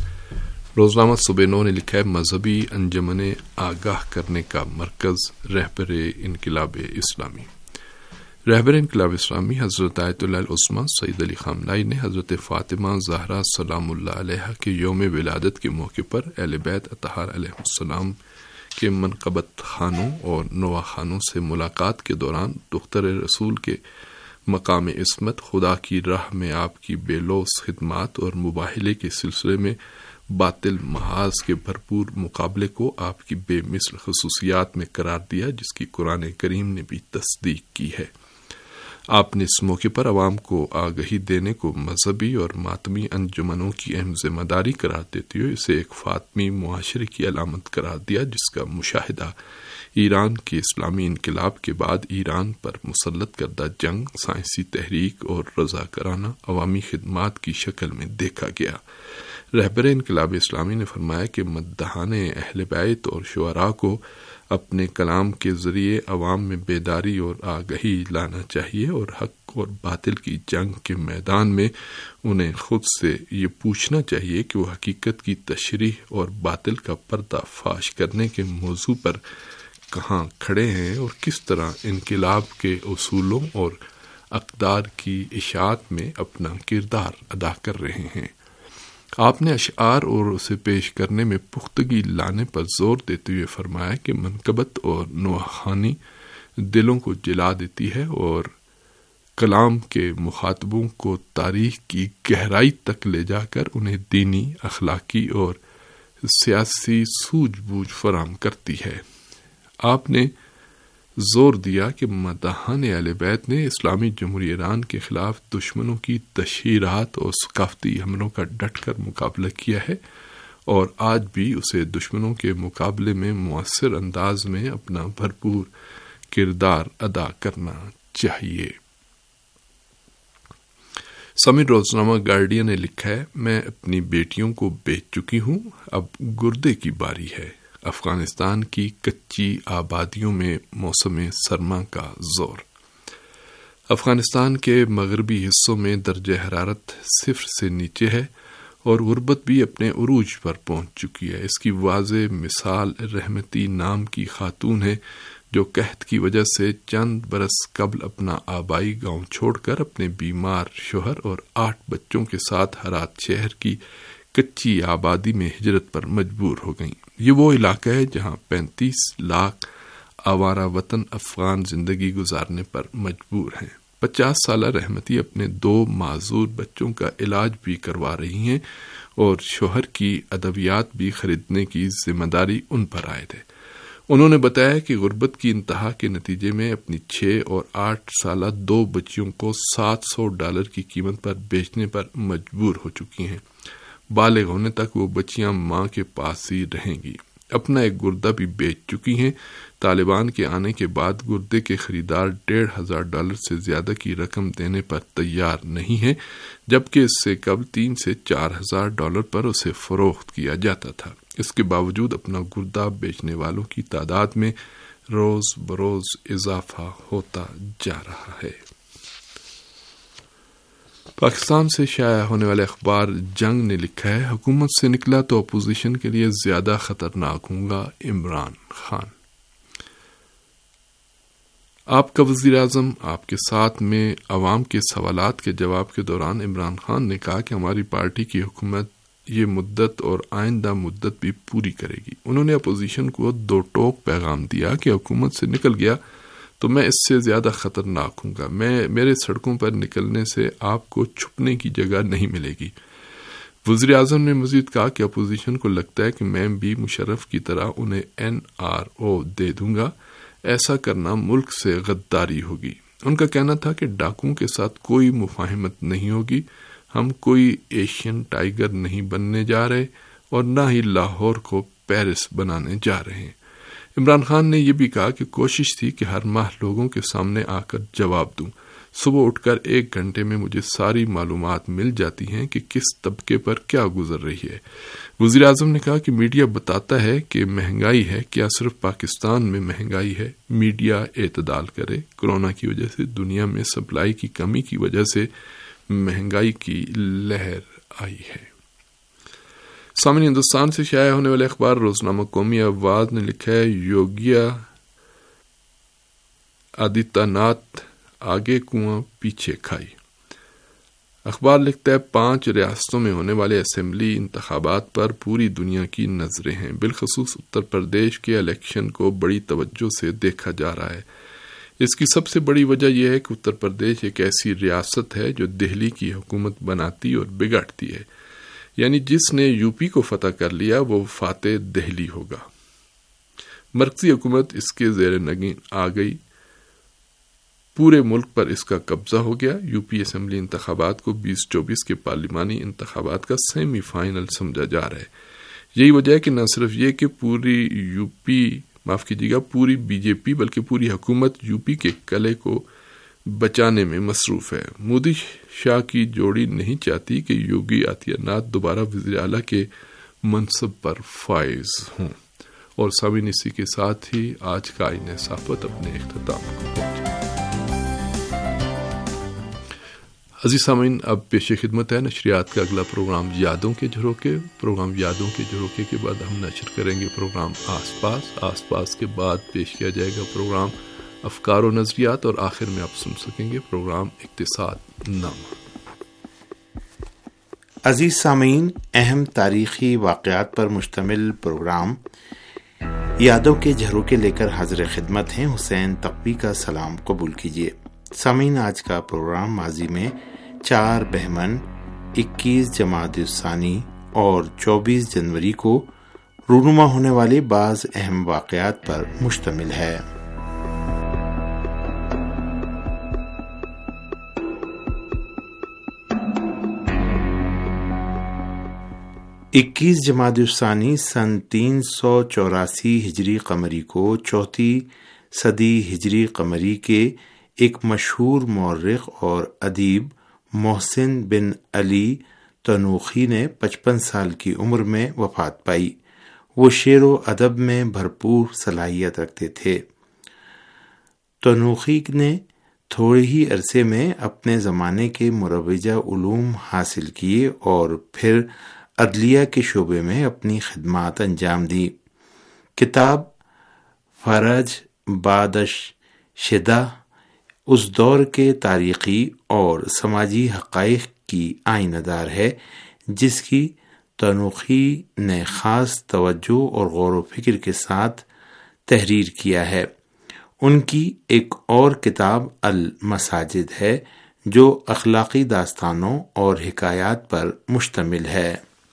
روزنامہ صبح 9 نے لکھا ہے، مذہبی انجمن آگاہ کرنے کا مرکز رہبر انقلاب اسلامی۔ رہبر انقلاب اسلامی حضرت آیت اللہ العظمی سید علی خامنہئی نے حضرت فاطمہ زہرا سلام اللہ علیہا کے یوم ولادت کے موقع پر اہل بیت اطہار علیہ السلام کے منقبت خانوں اور نواح خانوں سے ملاقات کے دوران دختر رسول کے مقام عصمت، خدا کی راہ میں آپ کی بے لوث خدمات اور مباہلے کے سلسلے میں باطل محاذ کے بھرپور مقابلے کو آپ کی بے مثل خصوصیات میں قرار دیا، جس کی قرآن کریم نے بھی تصدیق کی ہے۔ آپ نے اس موقع پر عوام کو آگہی دینے کو مذہبی اور ماتمی انجمنوں کی اہم ذمہ داری قرار دیتے ہوئے اسے ایک فاطمی معاشرے کی علامت قرار دیا، جس کا مشاہدہ ایران کے اسلامی انقلاب کے بعد ایران پر مسلط کردہ جنگ، سائنسی تحریک اور رضاکارانہ عوامی خدمات کی شکل میں دیکھا گیا۔ رہبر انقلاب اسلامی نے فرمایا کہ مداحان اہل بیت اور شعراء کو اپنے کلام کے ذریعے عوام میں بیداری اور آگہی لانا چاہیے، اور حق اور باطل کی جنگ کے میدان میں انہیں خود سے یہ پوچھنا چاہیے کہ وہ حقیقت کی تشریح اور باطل کا پردہ فاش کرنے کے موضوع پر کہاں کھڑے ہیں اور کس طرح انقلاب کے اصولوں اور اقدار کی اشاعت میں اپنا کردار ادا کر رہے ہیں۔ آپ نے اشعار اور اسے پیش کرنے میں پختگی لانے پر زور دیتے ہوئے فرمایا کہ منقبت اور نواخوانی دلوں کو جلا دیتی ہے اور کلام کے مخاطبوں کو تاریخ کی گہرائی تک لے جا کر انہیں دینی، اخلاقی اور سیاسی سوجھ بوجھ فراہم کرتی ہے۔ آپ نے زور دیا کہ مداحان اہل بیت نے اسلامی جمہوریہ ایران کے خلاف دشمنوں کی تشہیرات اور ثقافتی حملوں کا ڈٹ کر مقابلہ کیا ہے اور آج بھی اسے دشمنوں کے مقابلے میں مؤثر انداز میں اپنا بھرپور کردار ادا کرنا چاہیے۔ سامعین، روزنامہ گارڈین نے لکھا ہے، میں اپنی بیٹیوں کو بیچ چکی ہوں، اب گردے کی باری ہے۔ افغانستان کی کچی آبادیوں میں موسم سرما کا زور۔ افغانستان کے مغربی حصوں میں درجہ حرارت 0 سے نیچے ہے اور غربت بھی اپنے عروج پر پہنچ چکی ہے۔ اس کی واضح مثال رحمتی نام کی خاتون ہے جو قحط کی وجہ سے چند برس قبل اپنا آبائی گاؤں چھوڑ کر اپنے بیمار شوہر اور 8 بچوں کے ساتھ ہرات شہر کی کچی آبادی میں ہجرت پر مجبور ہو گئیں۔ یہ وہ علاقہ ہے جہاں 35 لاکھ آوارہ وطن افغان زندگی گزارنے پر مجبور ہیں۔ 50 سالہ رحمتی اپنے 2 معذور بچوں کا علاج بھی کروا رہی ہیں اور شوہر کی ادویات بھی خریدنے کی ذمہ داری ان پر عائد ہے۔ انہوں نے بتایا کہ غربت کی انتہا کے نتیجے میں اپنی 6 اور 8 سالہ 2 بچیوں کو $700 کی قیمت پر بیچنے پر مجبور ہو چکی ہیں۔ بالغ ہونے تک وہ بچیاں ماں کے پاس ہی رہیں گی۔ اپنا ایک گردہ بھی بیچ چکی ہیں۔ طالبان کے آنے کے بعد گردے کے خریدار $1,500 سے زیادہ کی رقم دینے پر تیار نہیں ہیں، جبکہ اس سے قبل $3,000 سے $4,000 پر اسے فروخت کیا جاتا تھا۔ اس کے باوجود اپنا گردہ بیچنے والوں کی تعداد میں روز بروز اضافہ ہوتا جا رہا ہے۔ پاکستان سے شائع ہونے والے اخبار جنگ نے لکھا ہے، حکومت سے نکلا تو اپوزیشن کے لیے زیادہ خطرناک ہوں گا عمران خان۔ آپ کا وزیر اعظم آپ کے ساتھ میں عوام کے سوالات کے جواب کے دوران عمران خان نے کہا کہ ہماری پارٹی کی حکومت یہ مدت اور آئندہ مدت بھی پوری کرے گی۔ انہوں نے اپوزیشن کو 2 ٹوک پیغام دیا کہ حکومت سے نکل گیا تو میں اس سے زیادہ خطرناک ہوں گا۔ میرے سڑکوں پر نکلنے سے آپ کو چھپنے کی جگہ نہیں ملے گی۔ وزیر اعظم نے مزید کہا کہ اپوزیشن کو لگتا ہے کہ میں بھی مشرف کی طرح انہیں NRO دے دوں گا۔ ایسا کرنا ملک سے غداری ہوگی۔ ان کا کہنا تھا کہ ڈاکوؤں کے ساتھ کوئی مفاہمت نہیں ہوگی، ہم کوئی ایشین ٹائیگر نہیں بننے جا رہے اور نہ ہی لاہور کو پیرس بنانے جا رہے ہیں۔ عمران خان نے یہ بھی کہا کہ کوشش تھی کہ ہر ماہ لوگوں کے سامنے آ کر جواب دوں۔ صبح اٹھ کر 1 گھنٹے میں مجھے ساری معلومات مل جاتی ہیں کہ کس طبقے پر کیا گزر رہی ہے۔ وزیر اعظم نے کہا کہ میڈیا بتاتا ہے کہ مہنگائی ہے، کیا صرف پاکستان میں مہنگائی ہے؟ میڈیا اعتدال کرے۔ کورونا کی وجہ سے دنیا میں سپلائی کی کمی کی وجہ سے مہنگائی کی لہر آئی ہے۔ سامنے ہندوستان سے شائع ہونے والے اخبار روزنامہ قومی آواز نے لکھا ہے، یوگیا آدتیہ ناتھ آگے کنواں پیچھے کھائی۔ اخبار لکھتا ہے 5 ریاستوں میں ہونے والے اسمبلی انتخابات پر پوری دنیا کی نظریں ہیں، بالخصوص اتر پردیش کے الیکشن کو بڑی توجہ سے دیکھا جا رہا ہے۔ اس کی سب سے بڑی وجہ یہ ہے کہ اتر پردیش ایک ایسی ریاست ہے جو دہلی کی حکومت بناتی اور بگاڑتی ہے، یعنی جس نے یوپی کو فتح کر لیا وہ فاتح دہلی ہوگا۔ مرکزی حکومت اس کے زیر نگین آ گئی، پورے ملک پر اس کا قبضہ ہو گیا۔ یوپی اسمبلی انتخابات کو 2024 کے پارلیمانی انتخابات کا سیمی فائنل سمجھا جا رہا ہے۔ یہی وجہ ہے کہ نہ صرف یہ کہ پوری بی جے پی بلکہ پوری حکومت یوپی کے قلعے کو بچانے میں مصروف ہے۔ مودی شاہ کی جوڑی نہیں چاہتی کہ یوگی آدتیہ ناتھ دوبارہ وزیر اعلیٰ کے منصب پر فائز ہوں۔ اور سامعین، اسی کے ساتھ ہی آج کا آئین صحافت اپنے اختتام کو پہنچا۔ عزیز سامعین، اب پیش خدمت ہے نشریات کا اگلا پروگرام یادوں کے جھروکے۔ پروگرام یادوں کے جھروکے کے بعد ہم نشر کریں گے پروگرام آس پاس کے بعد پیش کیا جائے گا پروگرام افکار و نظریات، اور آخر میں آپ سن سکیں گے پروگرام اقتصاد نامہ۔ عزیز سامعین، اہم تاریخی واقعات پر مشتمل پروگرام یادوں کے جھروکے لے کر حاضر خدمت ہیں۔ حسین تقوی کا سلام قبول کیجیے۔ سامعین، آج کا پروگرام ماضی میں 4 بہمن، 21 جمادی الثانی اور 24 جنوری کو رونما ہونے والے بعض اہم واقعات پر مشتمل ہے۔ 21 جمادی الثانی سن 384 ہجری قمری کو چوتھی صدی ہجری قمری کے ایک مشہور مورخ اور ادیب محسن بن علی تنوخی نے 55 سال کی عمر میں وفات پائی۔ وہ شعر و ادب میں بھرپور صلاحیت رکھتے تھے۔ تنوخی نے تھوڑے ہی عرصے میں اپنے زمانے کے مروجہ علوم حاصل کیے اور پھر عدلیہ کے شعبے میں اپنی خدمات انجام دی۔ کتاب فرج بادش شدہ اس دور کے تاریخی اور سماجی حقائق کی آئینہ دار ہے، جس کی تنوخی نے خاص توجہ اور غور و فکر کے ساتھ تحریر کیا ہے۔ ان کی ایک اور کتاب المساجد ہے جو اخلاقی داستانوں اور حکایات پر مشتمل ہے۔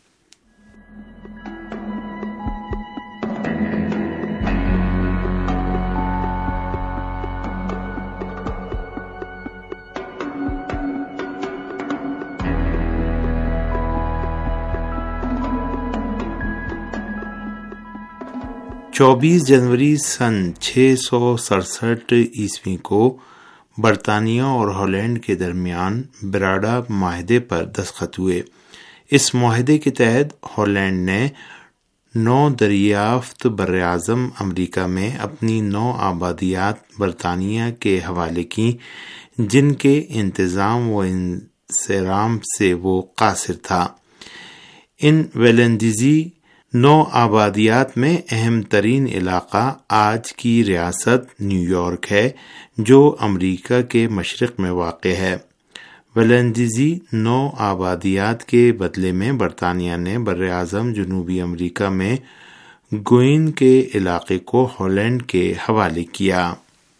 چوبیس جنوری سن 667 عیسوی کو برطانیہ اور ہالینڈ کے درمیان براڈا معاہدے پر دستخط ہوئے۔ اس معاہدے کے تحت ہالینڈ نے 9 دریافت براعظم امریکہ میں اپنی 9 آبادیات برطانیہ کے حوالے کی، جن کے انتظام و انصرام سے وہ قاصر تھا۔ ان ویلندیزی 9 آبادیات میں اہم ترین علاقہ آج کی ریاست نیو یارک ہے، جو امریکہ کے مشرق میں واقع ہے۔ ویلندیزی 9 آبادیات کے بدلے میں برطانیہ نے براعظم جنوبی امریکہ میں گوئن کے علاقے کو ہالینڈ کے حوالے کیا۔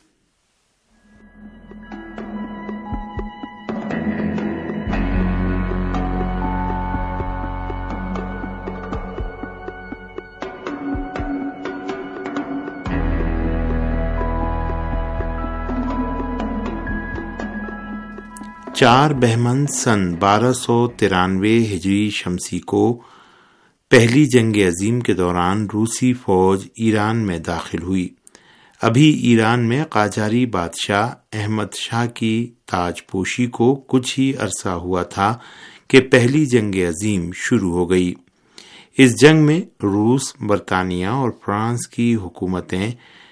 چار بہمن سن 1293 ہجری شمسی کو پہلی جنگ عظیم کے دوران روسی فوج ایران میں داخل ہوئی۔ ابھی ایران میں قاجاری بادشاہ احمد شاہ کی تاج پوشی کو کچھ ہی عرصہ ہوا تھا کہ پہلی جنگ عظیم شروع ہو گئی۔ اس جنگ میں روس، برطانیہ اور فرانس کی حکومتیں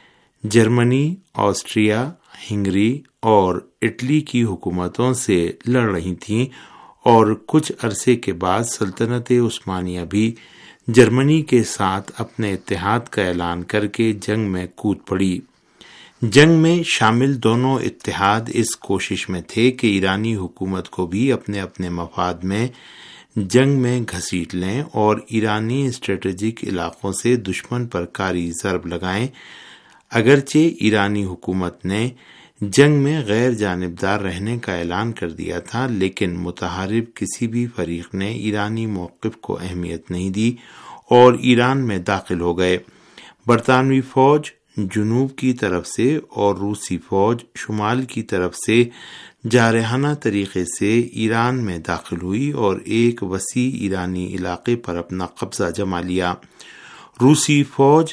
جرمنی، آسٹریا، ہنگری اور اٹلی کی حکومتوں سے لڑ رہی تھیں، اور کچھ عرصے کے بعد سلطنت عثمانیہ بھی جرمنی کے ساتھ اپنے اتحاد کا اعلان کر کے جنگ میں کود پڑی۔ جنگ میں شامل دونوں اتحاد اس کوشش میں تھے کہ ایرانی حکومت کو بھی اپنے اپنے مفاد میں جنگ میں گھسیٹ لیں اور ایرانی اسٹریٹجک علاقوں سے دشمن پر کاری ضرب لگائیں۔ اگرچہ ایرانی حکومت نے جنگ میں غیر جانبدار رہنے کا اعلان کر دیا تھا، لیکن متحارب کسی بھی فریق نے ایرانی موقف کو اہمیت نہیں دی اور ایران میں داخل ہو گئے۔ برطانوی فوج جنوب کی طرف سے اور روسی فوج شمال کی طرف سے جارحانہ طریقے سے ایران میں داخل ہوئی اور ایک وسیع ایرانی علاقے پر اپنا قبضہ جما لیا۔ روسی فوج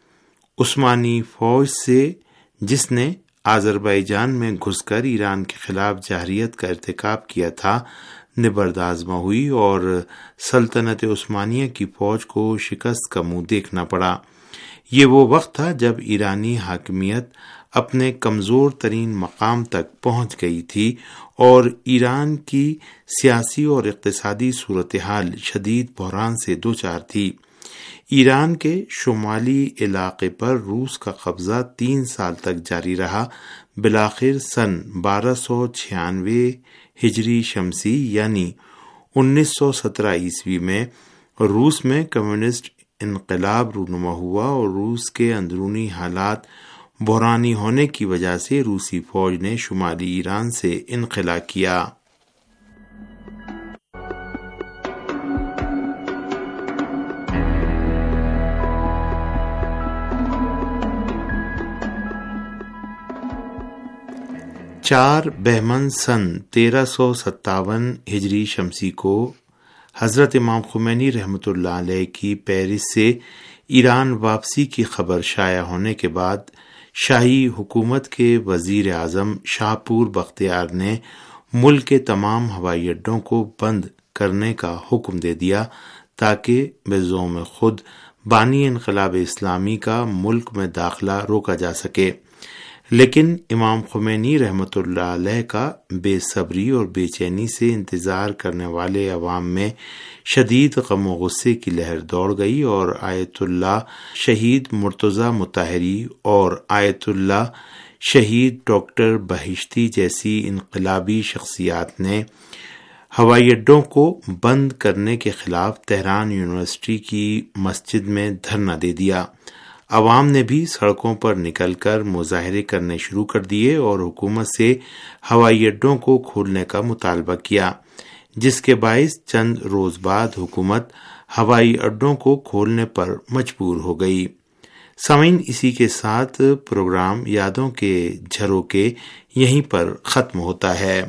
عثمانی فوج سے، جس نے آذربائیجان میں گھس کر ایران کے خلاف جارحیت کا ارتکاب کیا تھا، نبرد ہوئی اور سلطنت عثمانیہ کی فوج کو شکست کا منہ دیکھنا پڑا۔ یہ وہ وقت تھا جب ایرانی حاکمیت اپنے کمزور ترین مقام تک پہنچ گئی تھی اور ایران کی سیاسی اور اقتصادی صورتحال شدید بحران سے دوچار تھی۔ ایران کے شمالی علاقے پر روس کا قبضہ 3 سال تک جاری رہا۔ بالآخر سن 1296 ہجری شمسی یعنی 1917 عیسوی میں روس میں کمیونسٹ انقلاب رونما ہوا اور روس کے اندرونی حالات بحرانی ہونے کی وجہ سے روسی فوج نے شمالی ایران سے انخلا کیا۔ چار بہمن سن 1357 ہجری شمسی کو حضرت امام خمینی رحمۃ اللہ علیہ کی پیرس سے ایران واپسی کی خبر شائع ہونے کے بعد شاہی حکومت کے وزیر اعظم شاہپور بختیار نے ملک کے تمام ہوائی اڈوں کو بند کرنے کا حکم دے دیا تاکہ بزعم خود بانی انقلاب اسلامی کا ملک میں داخلہ روکا جا سکے، لیکن امام خمینی رحمۃ اللہ علیہ کا بے صبری اور بے چینی سے انتظار کرنے والے عوام میں شدید غم و غصے کی لہر دوڑ گئی اور آیت اللہ شہید مرتضی مطہری اور آیت اللہ شہید ڈاکٹر بہشتی جیسی انقلابی شخصیات نے ہوائی اڈوں کو بند کرنے کے خلاف تہران یونیورسٹی کی مسجد میں دھرنا دے دیا۔ عوام نے بھی سڑکوں پر نکل کر مظاہرے کرنے شروع کر دیے اور حکومت سے ہوائی اڈوں کو کھولنے کا مطالبہ کیا، جس کے باعث چند روز بعد حکومت ہوائی اڈوں کو کھولنے پر مجبور ہو گئی۔ سامعین، اسی کے ساتھ پروگرام یادوں کے جھروکے یہیں پر ختم ہوتا ہے۔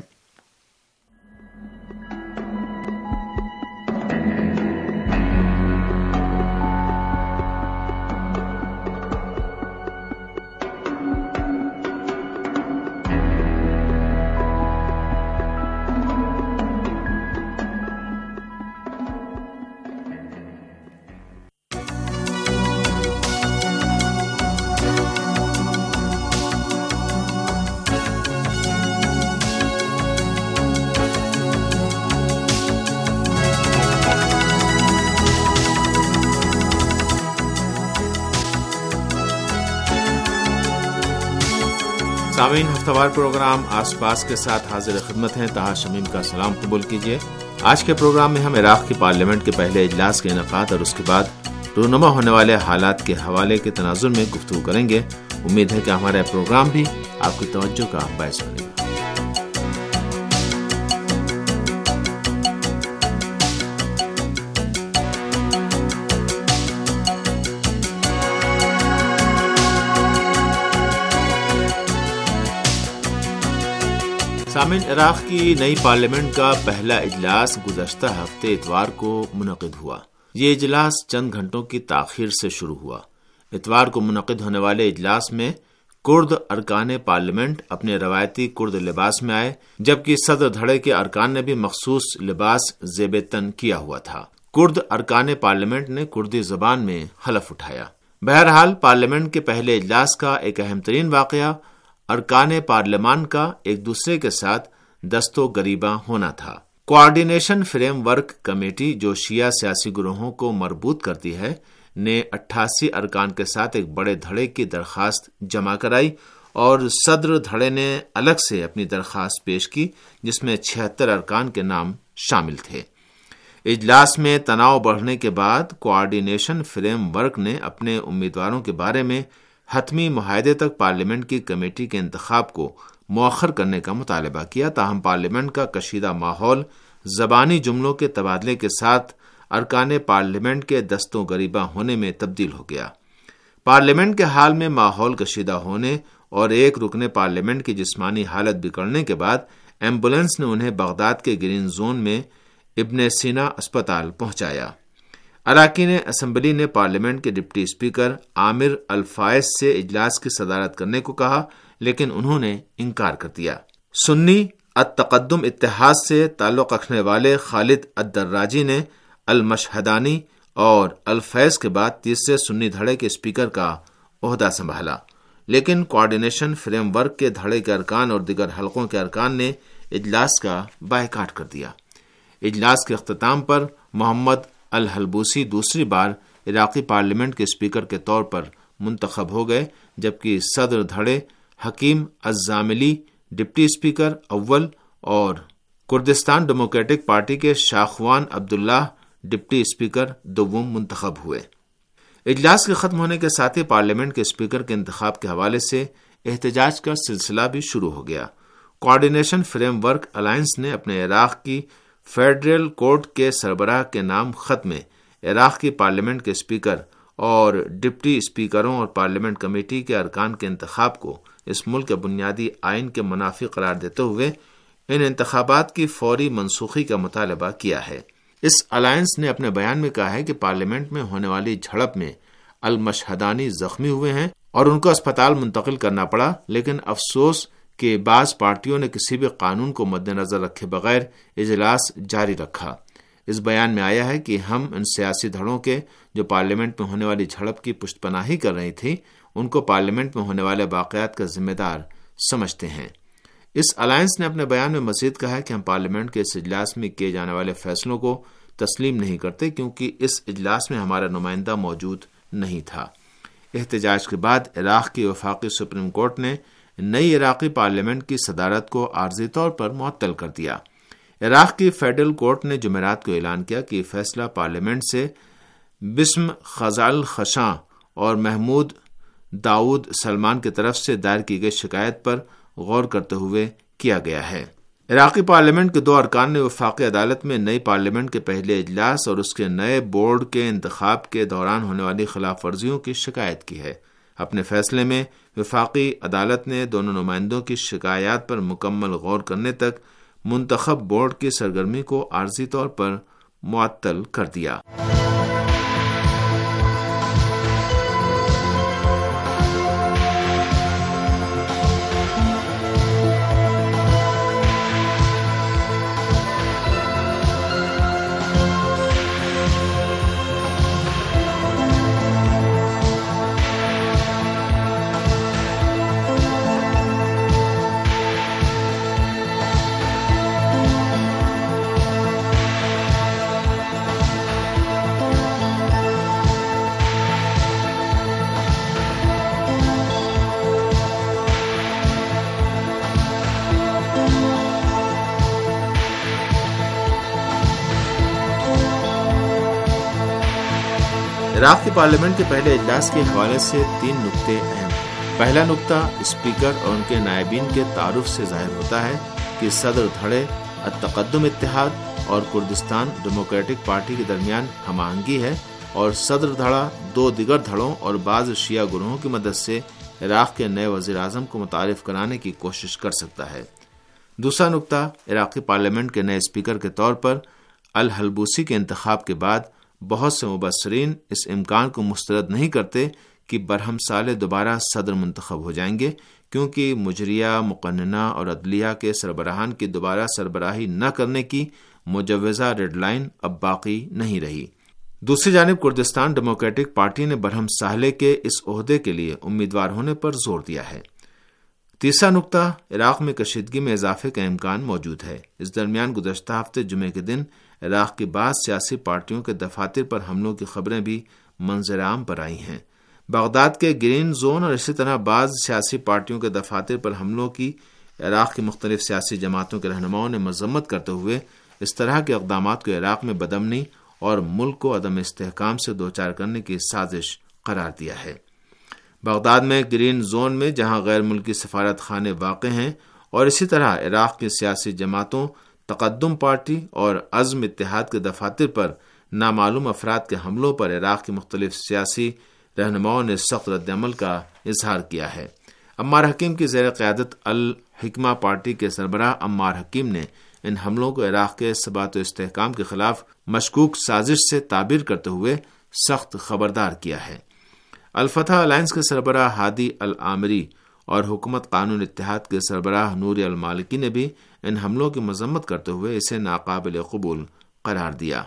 سامعین، ہفتہ وار پروگرام آس پاس کے ساتھ حاضر خدمت ہیں۔ طاہر شمیم کا سلام قبول کیجیے۔ آج کے پروگرام میں ہم عراق کی پارلیمنٹ کے پہلے اجلاس کے انعقاد اور اس کے بعد رونما ہونے والے حالات کے حوالے کے تناظر میں گفتگو کریں گے۔ امید ہے کہ ہمارا پروگرام بھی آپ کی توجہ کا باعث بنے گا۔ سامعین، عراق کی نئی پارلیمنٹ کا پہلا اجلاس گزشتہ ہفتے اتوار کو منعقد ہوا۔ یہ اجلاس چند گھنٹوں کی تاخیر سے شروع ہوا۔ اتوار کو منعقد ہونے والے اجلاس میں کرد ارکان پارلیمنٹ اپنے روایتی کرد لباس میں آئے، جبکہ صدر دھڑے کے ارکان نے بھی مخصوص لباس زیب تن کیا ہوا تھا۔ کرد ارکان پارلیمنٹ نے کردی زبان میں حلف اٹھایا۔ بہرحال پارلیمنٹ کے پہلے اجلاس کا ایک اہم ترین واقعہ ارکان پارلیمان کا ایک دوسرے کے ساتھ دست و گریباں ہونا تھا۔ کوآرڈینیشن فریم ورک کمیٹی، جو شیعہ سیاسی گروہوں کو مربوط کرتی ہے، نے 88 ارکان کے ساتھ ایک بڑے دھڑے کی درخواست جمع کرائی اور صدر دھڑے نے الگ سے اپنی درخواست پیش کی، جس میں 76 ارکان کے نام شامل تھے۔ اجلاس میں تناؤ بڑھنے کے بعد کوآرڈینیشن فریم ورک نے اپنے امیدواروں کے بارے میں حتمی معاہدے تک پارلیمنٹ کی کمیٹی کے انتخاب کو مؤخر کرنے کا مطالبہ کیا، تاہم پارلیمنٹ کا کشیدہ ماحول زبانی جملوں کے تبادلے کے ساتھ ارکان پارلیمنٹ کے دستوں گریباں ہونے میں تبدیل ہو گیا۔ پارلیمنٹ کے حال میں ماحول کشیدہ ہونے اور ایک رکن پارلیمنٹ کی جسمانی حالت بگڑنے کے بعد ایمبولینس نے انہیں بغداد کے گرین زون میں ابن سینا اسپتال پہنچایا۔ اراکین اسمبلی نے پارلیمنٹ کے ڈپٹی اسپیکر عامر الفائز سے اجلاس کی صدارت کرنے کو کہا، لیکن انہوں نے انکار کر دیا۔ سنی التقدم اتحاد سے تعلق رکھنے والے خالد الدراجی نے المشہدانی اور الفیض کے بعد تیسرے سنی دھڑے کے اسپیکر کا عہدہ سنبھالا، لیکن کوآرڈینیشن فریم ورک کے دھڑے کے ارکان اور دیگر حلقوں کے ارکان نے اجلاس کا بائیکاٹ کر دیا۔ اجلاس کے اختتام پر محمد الحلبوسی دوسری بار عراقی پارلیمنٹ کے اسپیکر کے طور پر منتخب ہو گئے، جبکہ صدر دھڑے حکیم الزاملی ڈپٹی اسپیکر اول اور کردستان ڈیموکریٹک پارٹی کے شاخوان عبداللہ ڈپٹی اسپیکر دوم منتخب ہوئے۔ اجلاس کے ختم ہونے کے ساتھ ہی پارلیمنٹ کے اسپیکر کے انتخاب کے حوالے سے احتجاج کا سلسلہ بھی شروع ہو گیا۔ کوآرڈینیشن فریم ورک الائنس نے اپنے عراق کی فیڈرل کورٹ کے سربراہ کے نام خط میں عراق کی پارلیمنٹ کے اسپیکر اور ڈپٹی اسپیکروں اور پارلیمنٹ کمیٹی کے ارکان کے انتخاب کو اس ملک کے بنیادی آئین کے منافی قرار دیتے ہوئے ان انتخابات کی فوری منسوخی کا مطالبہ کیا ہے۔ اس الائنس نے اپنے بیان میں کہا ہے کہ پارلیمنٹ میں ہونے والی جھڑپ میں المشہدانی زخمی ہوئے ہیں اور ان کو اسپتال منتقل کرنا پڑا، لیکن افسوس کہ بعض پارٹیوں نے کسی بھی قانون کو مد نظر رکھے بغیر اجلاس جاری رکھا۔ اس بیان میں آیا ہے کہ ہم ان سیاسی دھڑوں کے جو پارلیمنٹ میں ہونے والی جھڑپ کی پشت پناہی کر رہی تھی ان کو پارلیمنٹ میں ہونے والے واقعات کا ذمہ دار سمجھتے ہیں۔ اس الائنس نے اپنے بیان میں مزید کہا ہے کہ ہم پارلیمنٹ کے اس اجلاس میں کیے جانے والے فیصلوں کو تسلیم نہیں کرتے کیونکہ اس اجلاس میں ہمارا نمائندہ موجود نہیں تھا۔ احتجاج کے بعد عراق کی وفاقی سپریم کورٹ نے نئی عراقی پارلیمنٹ کی صدارت کو عارضی طور پر معطل کر دیا۔ عراق کی فیڈرل کورٹ نے جمعرات کو اعلان کیا کہ یہ فیصلہ پارلیمنٹ سے بسم خزال خشاں اور محمود داؤد سلمان کی طرف سے دائر کی گئی شکایت پر غور کرتے ہوئے کیا گیا ہے۔ عراقی پارلیمنٹ کے 2 ارکان نے وفاقی عدالت میں نئی پارلیمنٹ کے پہلے اجلاس اور اس کے نئے بورڈ کے انتخاب کے دوران ہونے والی خلاف ورزیوں کی شکایت کی ہے۔ اپنے فیصلے میں وفاقی عدالت نے دونوں نمائندوں کی شکایات پر مکمل غور کرنے تک منتخب بورڈ کی سرگرمی کو عارضی طور پر معطل کر دیا۔ عراق کی پارلیمنٹ کے پہلے اجلاس کے حوالے سے 3 نقطے اہم۔ پہلا نقطہ اسپیکر اور ان کے نائبین کے تعارف سے ظاہر ہوتا ہے کہ صدر دھڑے التقدم اتحاد اور کردستان ڈیموکریٹک پارٹی کے درمیان ہم آہنگی ہے اور صدر دھڑا 2 دیگر دھڑوں اور بعض شیعہ گروہوں کی مدد سے عراق کے نئے وزیر اعظم کو متعارف کرانے کی کوشش کر سکتا ہے۔ دوسرا نقطہ عراقی پارلیمنٹ کے نئے اسپیکر کے طور پر الحلبوسی کے انتخاب کے بعد بہت سے مبصرین اس امکان کو مسترد نہیں کرتے کہ برہم سالے دوبارہ صدر منتخب ہو جائیں گے کیونکہ مجریہ، مقننہ اور عدلیہ کے سربراہان کی دوبارہ سربراہی نہ کرنے کی مجوزہ ریڈ لائن اب باقی نہیں رہی۔ دوسری جانب کردستان ڈیموکریٹک پارٹی نے برہم سالے کے اس عہدے کے لیے امیدوار ہونے پر زور دیا ہے۔ تیسرا نقطہ عراق میں کشیدگی میں اضافے کا امکان موجود ہے۔ اس درمیان گزشتہ ہفتے جمعے کے دن عراق کی بعض سیاسی پارٹیوں کے دفاتر پر حملوں کی خبریں بھی منظر عام پر آئی ہیں۔ بغداد کے گرین زون اور اسی طرح بعض سیاسی پارٹیوں کے دفاتر پر حملوں کی عراق کی مختلف سیاسی جماعتوں کے رہنماؤں نے مذمت کرتے ہوئے اس طرح کے اقدامات کو عراق میں بدامنی اور ملک کو عدم استحکام سے دوچار کرنے کی سازش قرار دیا ہے۔ بغداد میں گرین زون میں جہاں غیر ملکی سفارت خانے واقع ہیں اور اسی طرح عراق کی سیاسی جماعتوں تقدم پارٹی اور عزم اتحاد کے دفاتر پر نامعلوم افراد کے حملوں پر عراق کی مختلف سیاسی رہنماؤں نے سخت رد عمل کا اظہار کیا ہے۔ عمار حکیم کی زیر قیادت الحکمہ پارٹی کے سربراہ عمار حکیم نے ان حملوں کو عراق کے ثبات و استحکام کے خلاف مشکوک سازش سے تعبیر کرتے ہوئے سخت خبردار کیا ہے۔ الفتح الائنس کے سربراہ ہادی العامری اور حکومت قانون اتحاد کے سربراہ نوری المالکی نے بھی ان حملوں کی مذمت کرتے ہوئے اسے ناقابل قبول قرار دیا۔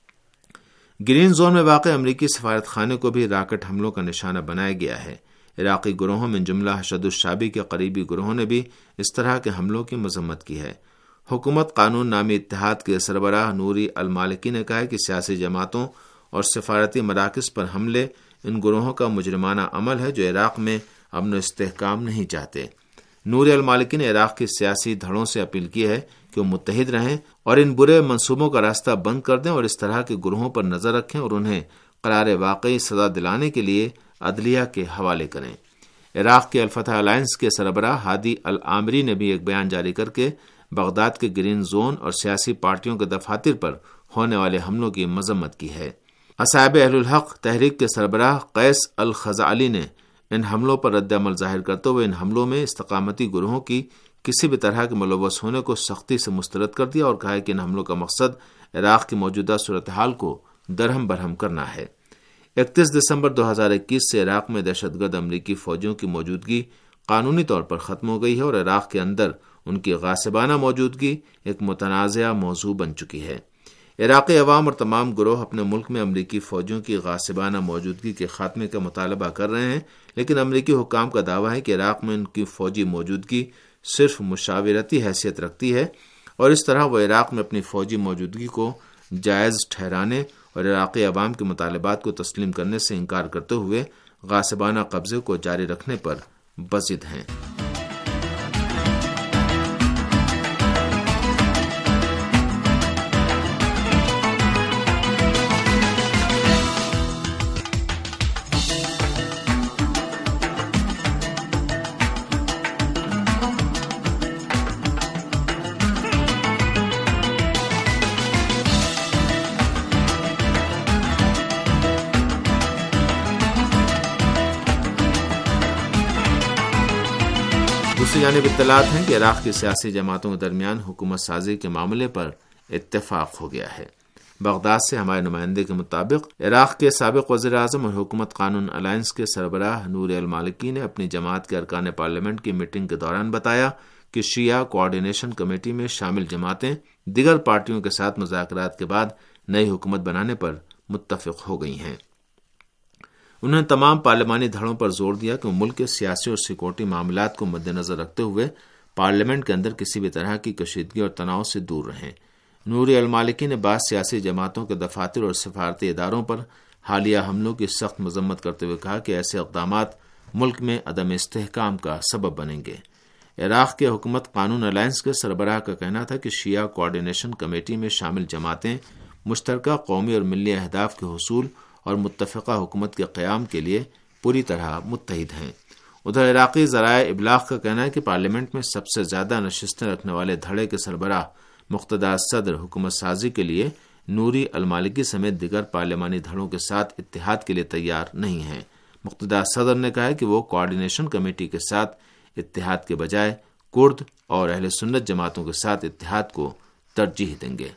گرین زون میں واقع امریکی سفارت خانے کو بھی راکٹ حملوں کا نشانہ بنایا گیا ہے۔ عراقی گروہوں من جملہ حشد الشعبی کے قریبی گروہوں نے بھی اس طرح کے حملوں کی مذمت کی ہے۔ حکومت قانون نامی اتحاد کے سربراہ نوری المالکی نے کہا کہ سیاسی جماعتوں اور سفارتی مراکز پر حملے ان گروہوں کا مجرمانہ عمل ہے جو عراق میں امن و استحکام نہیں چاہتے۔ نوری المالکی نے عراق کی سیاسی دھڑوں سے اپیل کی ہے کہ وہ متحد رہیں اور ان برے منصوبوں کا راستہ بند کر دیں اور اس طرح کے گروہوں پر نظر رکھیں اور انہیں قرار واقعی سزا دلانے کے لیے عدلیہ کے حوالے کریں۔ عراق کے الفتح الائنس کے سربراہ ہادی العامری نے بھی ایک بیان جاری کر کے بغداد کے گرین زون اور سیاسی پارٹیوں کے دفاتر پر ہونے والے حملوں کی مذمت کی ہے۔ اصحاب اہل الحق تحریک کے سربراہ قیس الخزعلی نے ان حملوں پر رد عمل ظاہر کرتے ہوئے ان حملوں میں استقامتی گروہوں کی کسی بھی طرح کے ملوث ہونے کو سختی سے مسترد کر دیا اور کہا کہ ان حملوں کا مقصد عراق کی موجودہ صورتحال کو درہم برہم کرنا ہے۔ 31 دسمبر 2021 سے عراق میں دہشت گرد امریکی فوجیوں کی موجودگی قانونی طور پر ختم ہو گئی ہے اور عراق کے اندر ان کی غاصبانہ موجودگی ایک متنازع موضوع بن چکی ہے۔ عراقی عوام اور تمام گروہ اپنے ملک میں امریکی فوجیوں کی غاصبانہ موجودگی کے خاتمے کا مطالبہ کر رہے ہیں، لیکن امریکی حکام کا دعویٰ ہے کہ عراق میں ان کی فوجی موجودگی صرف مشاورتی حیثیت رکھتی ہے اور اس طرح وہ عراق میں اپنی فوجی موجودگی کو جائز ٹھہرانے اور عراقی عوام کے مطالبات کو تسلیم کرنے سے انکار کرتے ہوئے غاصبانہ قبضے کو جاری رکھنے پر بضد ہیں۔ دوسری جانب اطلاعات ہیں کہ عراق کی سیاسی جماعتوں کے درمیان حکومت سازی کے معاملے پر اتفاق ہو گیا ہے۔ بغداد سے ہمارے نمائندے کے مطابق عراق کے سابق وزیر اعظم اور حکومت قانون الائنس کے سربراہ نوری المالکی نے اپنی جماعت کے ارکان پارلیمنٹ کی میٹنگ کے دوران بتایا کہ شیعہ کوآرڈینیشن کمیٹی میں شامل جماعتیں دیگر پارٹیوں کے ساتھ مذاکرات کے بعد نئی حکومت بنانے پر متفق ہو گئی ہیں۔ انہوں نے تمام پارلیمانی دھڑوں پر زور دیا کہ وہ ملک کے سیاسی اور سیکورٹی معاملات کو مد نظر رکھتے ہوئے پارلیمنٹ کے اندر کسی بھی طرح کی کشیدگی اور تناؤ سے دور رہیں۔ نوری المالکی نے بعض سیاسی جماعتوں کے دفاتر اور سفارتی اداروں پر حالیہ حملوں کی سخت مذمت کرتے ہوئے کہا کہ ایسے اقدامات ملک میں عدم استحکام کا سبب بنیں گے۔ عراق کے حکومت قانون الائنس کے سربراہ کا کہنا تھا کہ شیعہ کوآرڈینیشن کمیٹی میں شامل جماعتیں مشترکہ قومی اور ملی اہداف کے حصول اور متفقہ حکومت کے قیام کے لیے پوری طرح متحد ہیں۔ ادھر عراقی ذرائع ابلاغ کا کہنا ہے کہ پارلیمنٹ میں سب سے زیادہ نشستیں رکھنے والے دھڑے کے سربراہ مقتدر صدر حکومت سازی کے لیے نوری المالکی سمیت دیگر پارلیمانی دھڑوں کے ساتھ اتحاد کے لیے تیار نہیں ہیں۔ مقتدر صدر نے کہا ہے کہ وہ کوآرڈینیشن کمیٹی کے ساتھ اتحاد کے بجائے کرد اور اہل سنت جماعتوں کے ساتھ اتحاد کو ترجیح دیں گے۔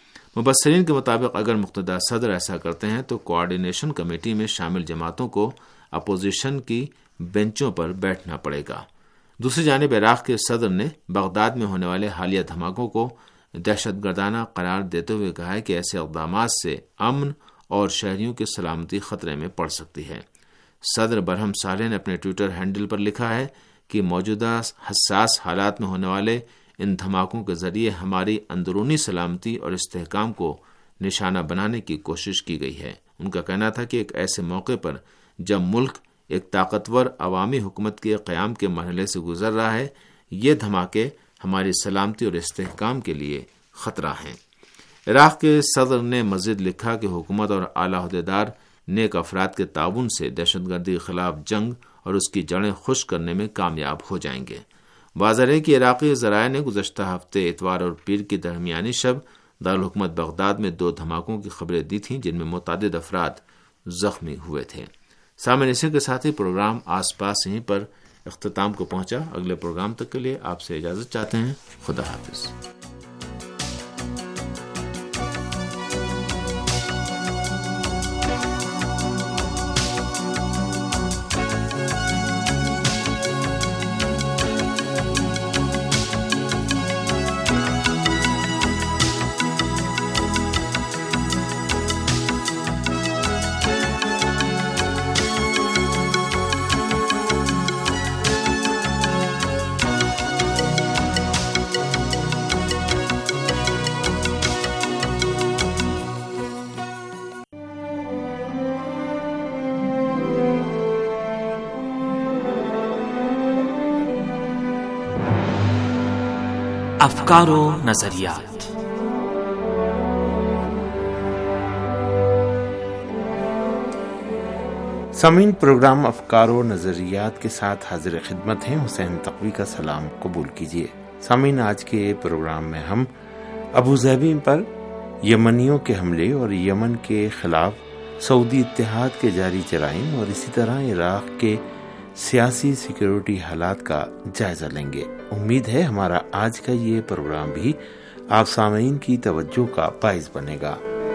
مبصرین کے مطابق اگر مقتدر صدر ایسا کرتے ہیں تو کوآرڈینیشن کمیٹی میں شامل جماعتوں کو اپوزیشن کی بینچوں پر بیٹھنا پڑے گا۔ دوسری جانب عراق کے صدر نے بغداد میں ہونے والے حالیہ دھماکوں کو دہشت گردانہ قرار دیتے ہوئے کہا ہے کہ ایسے اقدامات سے امن اور شہریوں کی سلامتی خطرے میں پڑ سکتی ہے۔ صدر برہم صالح نے اپنے ٹویٹر ہینڈل پر لکھا ہے کہ موجودہ حساس حالات میں ہونے والے ان دھماکوں کے ذریعے ہماری اندرونی سلامتی اور استحکام کو نشانہ بنانے کی کوشش کی گئی ہے۔ ان کا کہنا تھا کہ ایک ایسے موقع پر جب ملک ایک طاقتور عوامی حکومت کے قیام کے مرحلے سے گزر رہا ہے، یہ دھماکے ہماری سلامتی اور استحکام کے لیے خطرہ ہیں۔ عراق کے صدر نے مزید لکھا کہ حکومت اور اعلیٰ عہدیدار نیک افراد کے تعاون سے دہشت گردی کے خلاف جنگ اور اس کی جڑیں خشک کرنے میں کامیاب ہو جائیں گے۔ واضح ہے کہ عراقی ذرائع نے گزشتہ ہفتے اتوار اور پیر کی درمیانی شب دارالحکومت بغداد میں 2 دھماکوں کی خبریں دی تھیں جن میں متعدد افراد زخمی ہوئے تھے۔ سامعین، اسی کے ساتھ ہی پروگرام آس پاس یہیں پر اختتام کو پہنچا۔ اگلے پروگرام تک کے لیے آپ سے اجازت چاہتے ہیں۔ خدا حافظ۔ افکار و نظریات۔ سامعین، پروگرام افکار و نظریات کے ساتھ حاضر خدمت ہیں۔ حسین تقوی کا سلام قبول کیجیے۔ سامعین، آج کے پروگرام میں ہم ابو ظبی پر یمنیوں کے حملے اور یمن کے خلاف سعودی اتحاد کے جاری جرائم اور اسی طرح عراق کے سیاسی سیکیورٹی حالات کا جائزہ لیں گے۔ امید ہے ہمارا آج کا یہ پروگرام بھی آپ سامعین کی توجہ کا باعث بنے گا۔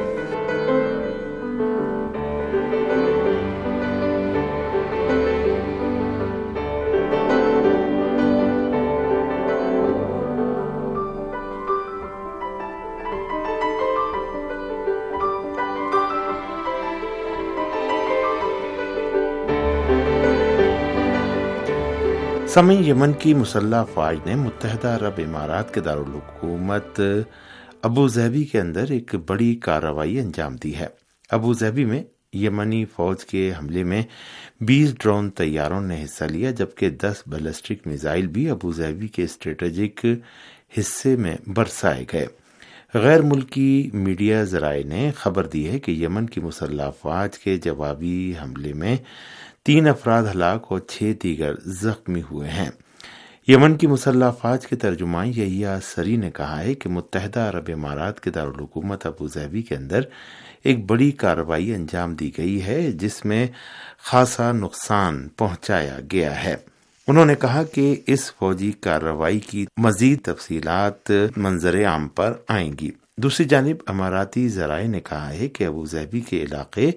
سامعین، یمن کی مسلح افواج نے متحدہ عرب امارات کے دارالحکومت ابوظہبی کے اندر ایک بڑی کارروائی انجام دی ہے۔ ابوظہبی میں یمنی فوج کے حملے میں 20 ڈرون طیاروں نے حصہ لیا، جبکہ 10 بیلسٹک میزائل بھی ابوظہبی کے اسٹریٹجک حصے میں برسائے گئے۔ غیر ملکی میڈیا ذرائع نے خبر دی ہے کہ یمن کی مسلح افواج کے جوابی حملے میں 3 افراد ہلاک اور 6 دیگر زخمی ہوئے ہیں۔ یمن کی مسلح افواج کے ترجمان یحییٰ سری نے کہا ہے کہ متحدہ عرب امارات کے دارالحکومت ابوظہبی کے اندر ایک بڑی کارروائی انجام دی گئی ہے، جس میں خاصا نقصان پہنچایا گیا ہے۔ انہوں نے کہا کہ اس فوجی کارروائی کی مزید تفصیلات منظر عام پر آئیں گی۔ دوسری جانب اماراتی ذرائع نے کہا ہے کہ ابوظہبی کے علاقے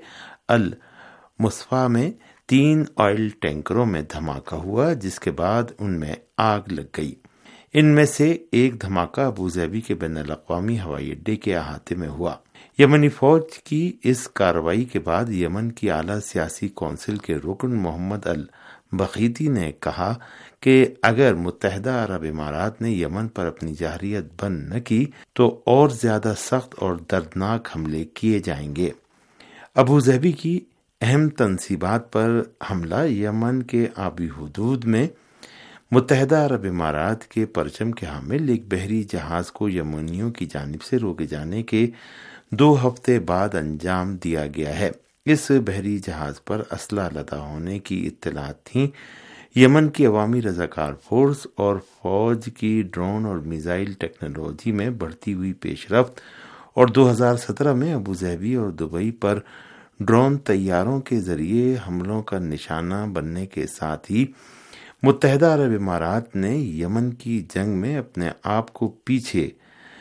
المصفا میں 3 آئل ٹینکروں میں دھماکہ ہوا، جس کے بعد ان میں آگ لگ گئی۔ ان میں سے ایک دھماکہ ابوظہبی کے بین الاقوامی ہوائی اڈے کے احاطے میں ہوا۔ یمنی فوج کی اس کارروائی کے بعد یمن کی اعلیٰ سیاسی کونسل کے رکن محمد البخیتی نے کہا کہ اگر متحدہ عرب امارات نے یمن پر اپنی جارحیت بند نہ کی تو اور زیادہ سخت اور دردناک حملے کیے جائیں گے۔ ابوظہبی کی اہم تنصیبات پر حملہ یمن کے آبی حدود میں متحدہ عرب امارات کے پرچم کے حامل ایک بحری جہاز کو یمنیوں کی جانب سے روکے جانے کے 2 ہفتے بعد انجام دیا گیا ہے۔ اس بحری جہاز پر اسلحہ لدا ہونے کی اطلاعات تھیں۔ یمن کی عوامی رضاکار فورس اور فوج کی ڈرون اور میزائل ٹیکنالوجی میں بڑھتی ہوئی پیش رفت اور 2017 میں ابوظہبی اور دبئی پر ڈرون طیاروں کے ذریعے حملوں کا نشانہ بننے کے ساتھ ہی متحدہ عرب امارات نے یمن کی جنگ میں اپنے آپ کو پیچھے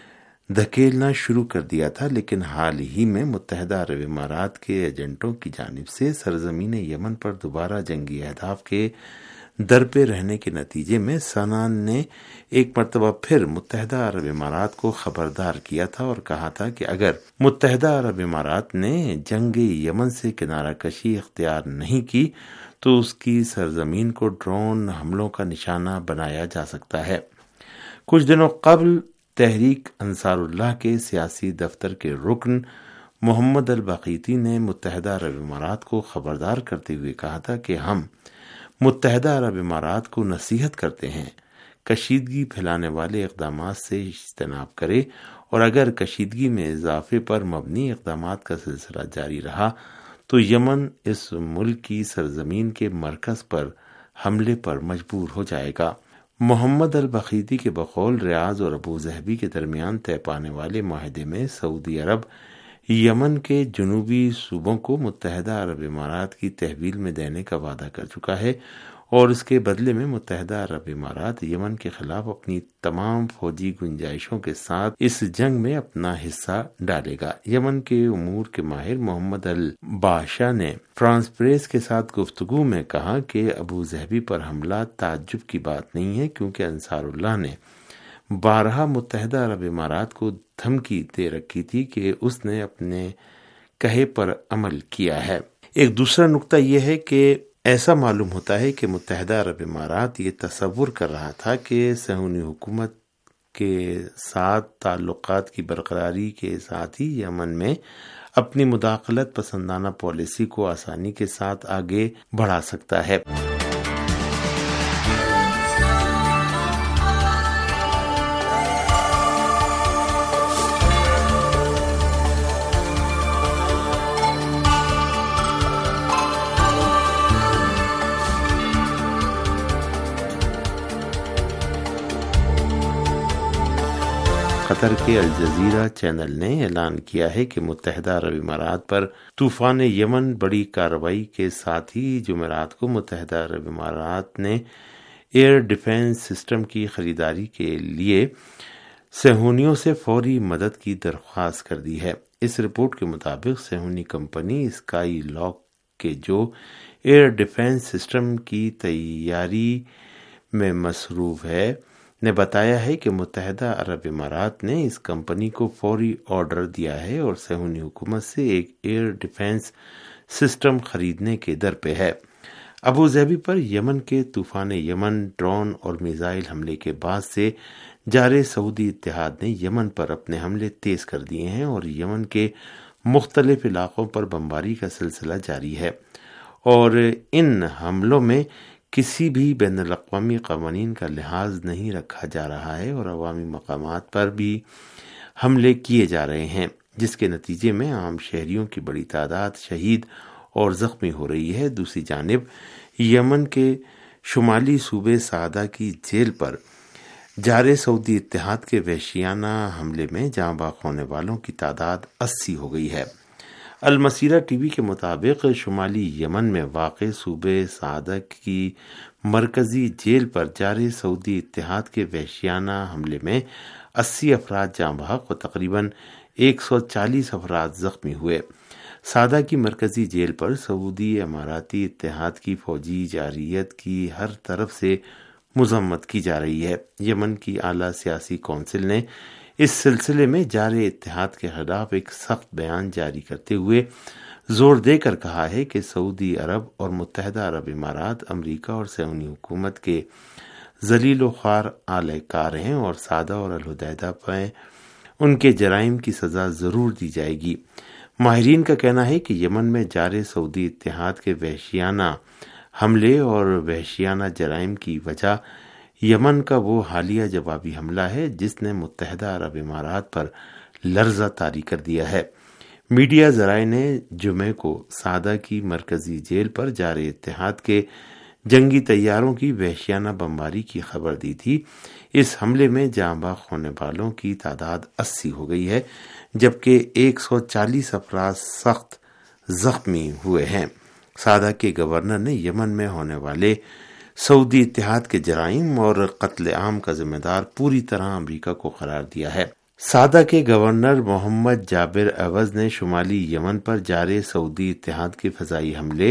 دھکیلنا شروع کر دیا تھا، لیکن حال ہی میں متحدہ عرب امارات کے ایجنٹوں کی جانب سے سرزمین یمن پر دوبارہ جنگی اہداف کے درپے رہنے کے نتیجے میں سنان نے ایک مرتبہ پھر متحدہ عرب امارات کو خبردار کیا تھا اور کہا تھا کہ اگر متحدہ عرب امارات نے جنگ یمن سے کنارہ کشی اختیار نہیں کی تو اس کی سرزمین کو ڈرون حملوں کا نشانہ بنایا جا سکتا ہے۔ کچھ دنوں قبل تحریک انصار اللہ کے سیاسی دفتر کے رکن محمد البخیتی نے متحدہ عرب امارات کو خبردار کرتے ہوئے کہا تھا کہ ہم متحدہ عرب امارات کو نصیحت کرتے ہیں کشیدگی پھیلانے والے اقدامات سے اجتناب کرے، اور اگر کشیدگی میں اضافے پر مبنی اقدامات کا سلسلہ جاری رہا تو یمن اس ملک کی سرزمین کے مرکز پر حملے پر مجبور ہو جائے گا۔ محمد البخیتی کے بقول ریاض اور ابوظہبی کے درمیان طے پانے والے معاہدے میں سعودی عرب یمن کے جنوبی صوبوں کو متحدہ عرب امارات کی تحویل میں دینے کا وعدہ کر چکا ہے، اور اس کے بدلے میں متحدہ عرب امارات یمن کے خلاف اپنی تمام فوجی گنجائشوں کے ساتھ اس جنگ میں اپنا حصہ ڈالے گا۔ یمن کے امور کے ماہر محمد الباشا نے فرانس پریس کے ساتھ گفتگو میں کہا کہ ابوظہبی پر حملہ تعجب کی بات نہیں ہے، کیونکہ انصار اللہ نے بارہا متحدہ عرب امارات کو دھمکی دے رکھی تھی کہ اس نے اپنے کہے پر عمل کیا ہے۔ ایک دوسرا نقطہ یہ ہے کہ ایسا معلوم ہوتا ہے کہ متحدہ عرب امارات یہ تصور کر رہا تھا کہ صہیونی حکومت کے ساتھ تعلقات کی برقراری کے ساتھ ہی یمن میں اپنی مداخلت پسندانہ پالیسی کو آسانی کے ساتھ آگے بڑھا سکتا ہے۔ قطر کے الجزیرہ چینل نے اعلان کیا ہے کہ متحدہ عرب امارات پر طوفان یمن بڑی کارروائی کے ساتھ ہی جمعرات کو متحدہ عرب امارات نے ایئر ڈیفنس سسٹم کی خریداری کے لیے صہیونیوں سے فوری مدد کی درخواست کر دی ہے۔ اس رپورٹ کے مطابق صہیونی کمپنی اسکائی لاک کے جو ایئر ڈیفنس سسٹم کی تیاری میں مصروف ہے نے بتایا ہے کہ متحدہ عرب امارات نے اس کمپنی کو فوری آرڈر دیا ہے اور صہیونی حکومت سے ایک ایئر ڈیفنس سسٹم خریدنے کے در پہ ہے۔ ابو ظہبی پر یمن کے طوفان یمن ڈرون اور میزائل حملے کے بعد سے جارے سعودی اتحاد نے یمن پر اپنے حملے تیز کر دیے ہیں اور یمن کے مختلف علاقوں پر بمباری کا سلسلہ جاری ہے، اور ان حملوں میں کسی بھی بین الاقوامی قوانین کا لحاظ نہیں رکھا جا رہا ہے اور عوامی مقامات پر بھی حملے کیے جا رہے ہیں، جس کے نتیجے میں عام شہریوں کی بڑی تعداد شہید اور زخمی ہو رہی ہے۔ دوسری جانب یمن کے شمالی صوبے سعدہ کی جیل پر جارے سعودی اتحاد کے وحشیانہ حملے میں جاں باخ ہونے والوں کی تعداد 80 ہو گئی ہے۔ المسیرہ ٹی وی کے مطابق شمالی یمن میں واقع صوبے سعدہ کی مرکزی جیل پر جارے سعودی اتحاد کے وحشیانہ حملے میں 80 افراد جاں بحق اور تقریباً 140 افراد زخمی ہوئے۔ سعدہ کی مرکزی جیل پر سعودی اماراتی اتحاد کی فوجی جارحیت کی ہر طرف سے مذمت کی جا رہی ہے۔ یمن کی اعلیٰ سیاسی کونسل نے اس سلسلے میں جارے اتحاد کے خلاف ایک سخت بیان جاری کرتے ہوئے زور دے کر کہا ہے کہ سعودی عرب اور متحدہ عرب امارات امریکہ اور صہیونی حکومت کے ذلیل و خوار اعلی کار ہیں اور سعدہ اور الحدیدہ پہ ان کے جرائم کی سزا ضرور دی جائے گی۔ ماہرین کا کہنا ہے کہ یمن میں جارے سعودی اتحاد کے وحشیانہ حملے اور وحشیانہ جرائم کی وجہ یمن کا وہ حالیہ جوابی حملہ ہے جس نے متحدہ عرب امارات پر لرزہ طاری کر دیا ہے۔ میڈیا ذرائع نے جمعے کو سعدہ کی مرکزی جیل پر جارے اتحاد کے جنگی طیاروں کی وحشیانہ بمباری کی خبر دی تھی۔ اس حملے میں جاں باخ ہونے والوں کی تعداد 80 ہو گئی ہے، جبکہ 140 افراد سخت زخمی ہوئے ہیں۔ سعدہ کے گورنر نے یمن میں ہونے والے سعودی اتحاد کے جرائم اور قتل عام کا ذمہ دار پوری طرح امریکہ کو قرار دیا ہے۔ سعدہ کے گورنر محمد جابر عوض نے شمالی یمن پر جارے سعودی اتحاد کے فضائی حملے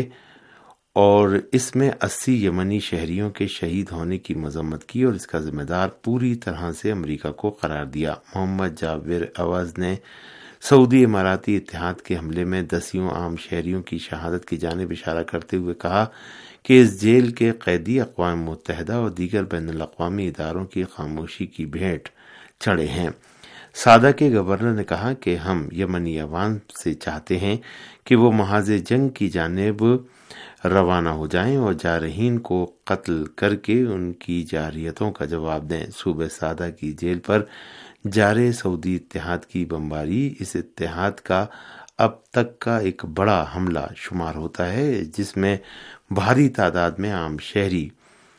اور اس میں 80 یمنی شہریوں کے شہید ہونے کی مذمت کی اور اس کا ذمہ دار پوری طرح سے امریکہ کو قرار دیا۔ محمد جابر عوض نے سعودی اماراتی اتحاد کے حملے میں 10 عام شہریوں کی شہادت کی جانب اشارہ کرتے ہوئے کہا کہ اس جیل کے قیدی اقوام متحدہ اور دیگر بین الاقوامی اداروں کی خاموشی کی بھیٹ چڑھے ہیں۔ سعدہ کے گورنر نے کہا کہ ہم یمنی عوام سے چاہتے ہیں کہ وہ محاذ جنگ کی جانب روانہ ہو جائیں اور جارحین کو قتل کر کے ان کی جارحیتوں کا جواب دیں۔ صوبہ سعدہ کی جیل پر جارے سعودی اتحاد کی بمباری اس اتحاد کا اب تک کا ایک بڑا حملہ شمار ہوتا ہے، جس میں بھاری تعداد میں عام شہری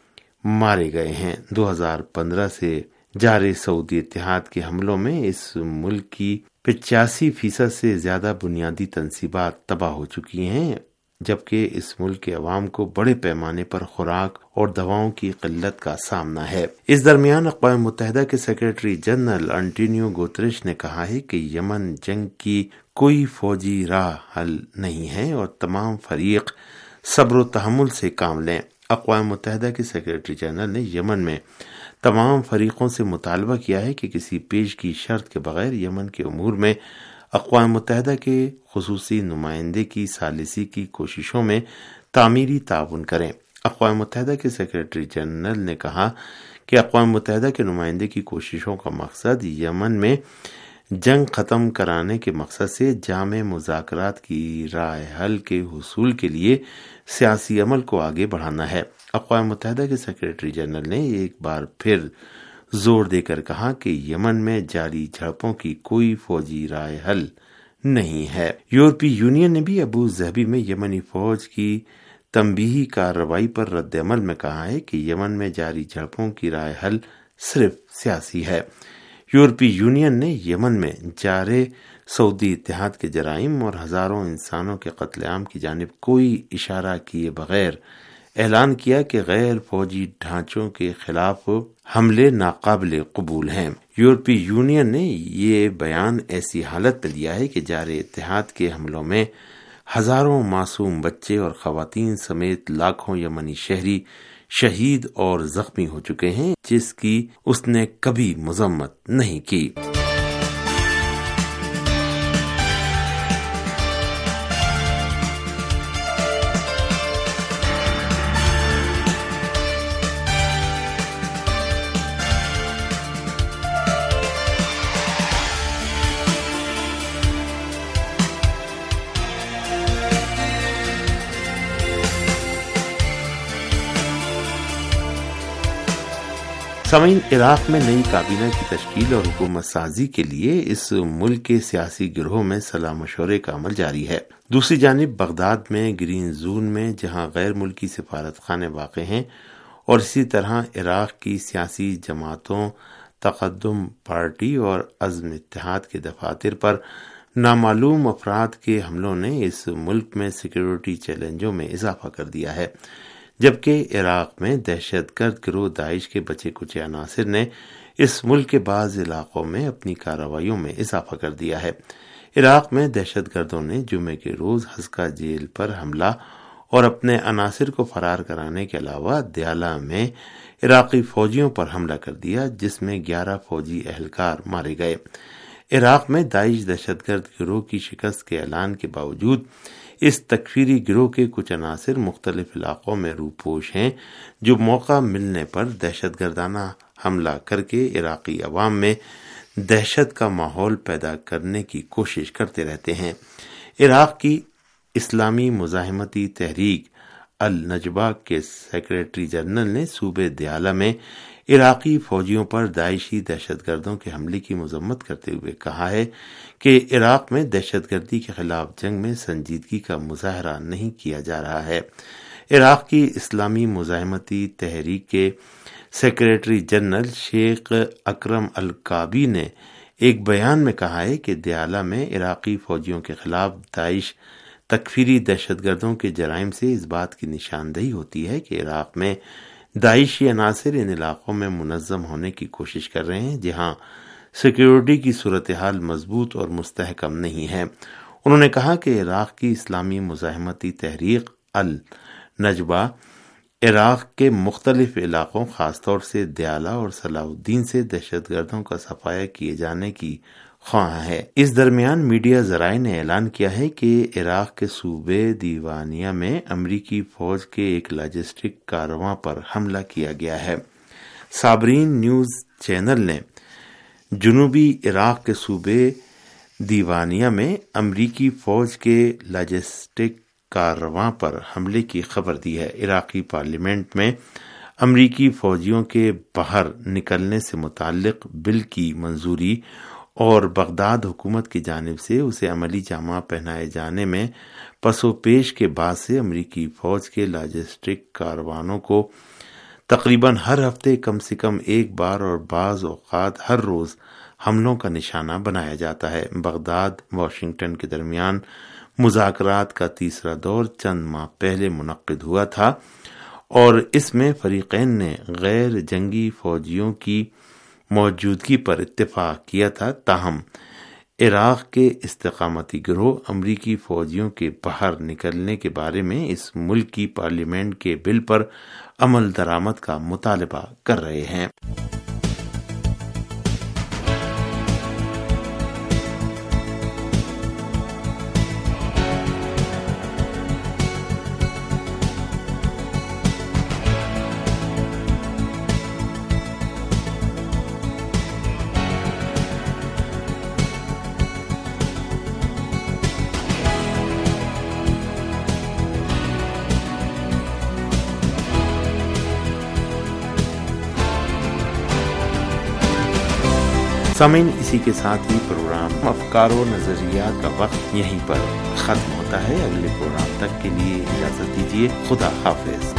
مارے گئے ہیں۔ 2015 سے جارے سعودی اتحاد کے حملوں میں اس ملک کی 85% سے زیادہ بنیادی تنصیبات تباہ ہو چکی ہیں، جبکہ اس ملک کے عوام کو بڑے پیمانے پر خوراک اور دواؤں کی قلت کا سامنا ہے۔ اس درمیان اقوام متحدہ کے سیکریٹری جنرل انٹونیو گوتریش نے کہا ہے کہ یمن جنگ کی کوئی فوجی راہ حل نہیں ہے اور تمام فریق صبر و تحمل سے کام لیں۔ اقوام متحدہ کے سیکریٹری جنرل نے یمن میں تمام فریقوں سے مطالبہ کیا ہے کہ کسی پیش کی شرط کے بغیر یمن کے امور میں اقوام متحدہ کے خصوصی نمائندے کی ثالثی کی کوششوں میں تعمیری تعاون کریں۔ اقوام متحدہ کے سیکریٹری جنرل نے کہا کہ اقوام متحدہ کے نمائندے کی کوششوں کا مقصد یمن میں جنگ ختم کرانے کے مقصد سے جامع مذاکرات کی رائے حل کے حصول کے لیے سیاسی عمل کو آگے بڑھانا ہے۔ اقوام متحدہ کے سیکریٹری جنرل نے ایک بار پھر زور دے کر کہا کہ یمن میں جاری جھڑپوں کی کوئی فوجی رائے حل نہیں ہے۔ یورپی یونین نے بھی ابو ظہبی میں یمنی فوج کی تنبیہی کارروائی پر رد عمل میں کہا ہے کہ یمن میں جاری جھڑپوں کی رائے حل صرف سیاسی ہے۔ یورپی یونین نے یمن میں جارے سعودی اتحاد کے جرائم اور ہزاروں انسانوں کے قتل عام کی جانب کوئی اشارہ کیے بغیر اعلان کیا کہ غیر فوجی ڈھانچوں کے خلاف حملے ناقابل قبول ہیں۔ یورپی یونین نے یہ بیان ایسی حالت میں دیا ہے کہ جارے اتحاد کے حملوں میں ہزاروں معصوم بچے اور خواتین سمیت لاکھوں یمنی شہری شہید اور زخمی ہو چکے ہیں، جس کی اس نے کبھی مذمت نہیں کی۔ سامعین، عراق میں نئی کابینہ کی تشکیل اور حکومت سازی کے لیے اس ملک کے سیاسی گروہ میں صلاح مشورے کا عمل جاری ہے۔ دوسری جانب بغداد میں گرین زون میں جہاں غیر ملکی سفارت خانے واقع ہیں اور اسی طرح عراق کی سیاسی جماعتوں، تقدم پارٹی اور عزم اتحاد کے دفاتر پر نامعلوم افراد کے حملوں نے اس ملک میں سیکیورٹی چیلنجوں میں اضافہ کر دیا ہے، جبکہ عراق میں دہشت گرد گروہ داعش کے بچے کچے عناصر نے اس ملک کے بعض علاقوں میں اپنی کارروائیوں میں اضافہ کر دیا ہے۔ عراق میں دہشت گردوں نے جمعے کے روز حسکہ جیل پر حملہ اور اپنے عناصر کو فرار کرانے کے علاوہ دیالہ میں عراقی فوجیوں پر حملہ کر دیا، جس میں 11 فوجی اہلکار مارے گئے۔ عراق میں داعش دہشت گرد گروہ کی شکست کے اعلان کے باوجود اس تکفیری گروہ کے کچھ عناصر مختلف علاقوں میں روپوش ہیں، جو موقع ملنے پر دہشت گردانہ حملہ کر کے عراقی عوام میں دہشت کا ماحول پیدا کرنے کی کوشش کرتے رہتے ہیں۔ عراق کی اسلامی مزاحمتی تحریک النجبہ کے سیکریٹری جنرل نے صوبے دیالہ میں عراقی فوجیوں پر داعشی دہشت گردوں کے حملے کی مذمت کرتے ہوئے کہا ہے کہ عراق میں دہشت گردی کے خلاف جنگ میں سنجیدگی کا مظاہرہ نہیں کیا جا رہا ہے۔ عراق کی اسلامی مزاحمتی تحریک کے سیکریٹری جنرل شیخ اکرم الکابی نے ایک بیان میں کہا ہے کہ دیالہ میں عراقی فوجیوں کے خلاف داعش تکفیری دہشت گردوں کے جرائم سے اس بات کی نشاندہی ہوتی ہے کہ عراق میں داعشی عناصر ان علاقوں میں منظم ہونے کی کوشش کر رہے ہیں جہاں سیکیورٹی کی صورتحال مضبوط اور مستحکم نہیں ہے۔ انہوں نے کہا کہ عراق کی اسلامی مزاحمتی تحریک النجبہ عراق کے مختلف علاقوں خاص طور سے دیالہ اور صلاح الدین سے دہشت گردوں کا صفایا کیے جانے کی خواہاں ہے۔ اس درمیان میڈیا ذرائع نے اعلان کیا ہے کہ عراق کے صوبے دیوانیہ میں امریکی فوج کے ایک لاجسٹک کارواں پر حملہ کیا گیا ہے۔ صابرین نیوز چینل نے جنوبی عراق کے صوبے دیوانیہ میں امریکی فوج کے لاجسٹک کارواں پر حملے کی خبر دی ہے۔ عراقی پارلیمنٹ میں امریکی فوجیوں کے باہر نکلنے سے متعلق بل کی منظوری اور بغداد حکومت کی جانب سے اسے عملی جامہ پہنائے جانے میں پس و پیش کے بعد سے امریکی فوج کے لاجسٹک کاروانوں کو تقریباً ہر ہفتے کم سے کم ایک بار اور بعض اوقات ہر روز حملوں کا نشانہ بنایا جاتا ہے۔ بغداد واشنگٹن کے درمیان مذاکرات کا تیسرا دور چند ماہ پہلے منعقد ہوا تھا اور اس میں فریقین نے غیر جنگی فوجیوں کی موجودگی پر اتفاق کیا تھا، تاہم عراق کے استقامتی گروہ امریکی فوجیوں کے باہر نکلنے کے بارے میں اس ملک کی پارلیمنٹ کے بل پر عمل درآمد کا مطالبہ کر رہے ہیں۔ سامعین، اسی کے ساتھ ہی پروگرام افکار و نظریات کا وقت یہیں پر ختم ہوتا ہے۔ اگلے پروگرام تک کے لیے اجازت دیجیے۔ خدا حافظ۔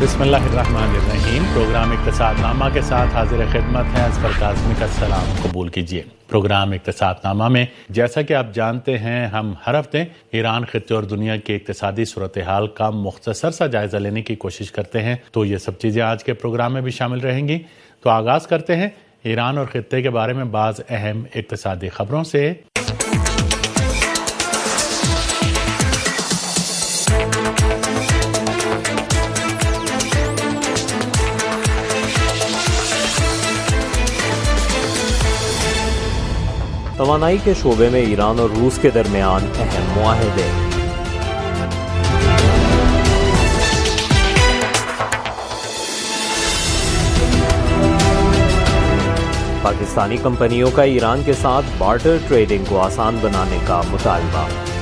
بسم اللہ الرحمن الرحیم. پروگرام اقتصاد نامہ کے ساتھ حاضر خدمت ہیں اصغر کاظمی کا سلام قبول کیجیے. پروگرام اقتصاد نامہ میں جیسا کہ آپ جانتے ہیں ہم ہر ہفتے ایران خطے اور دنیا کی اقتصادی صورتحال کا مختصر سا جائزہ لینے کی کوشش کرتے ہیں. تو یہ سب چیزیں آج کے پروگرام میں بھی شامل رہیں گی. تو آغاز کرتے ہیں ایران اور خطے کے بارے میں بعض اہم اقتصادی خبروں سے. توانائی کے شعبے میں ایران اور روس کے درمیان اہم معاہدے. پاکستانی کمپنیوں کا ایران کے ساتھ بارٹر ٹریڈنگ کو آسان بنانے کا مطالبہ.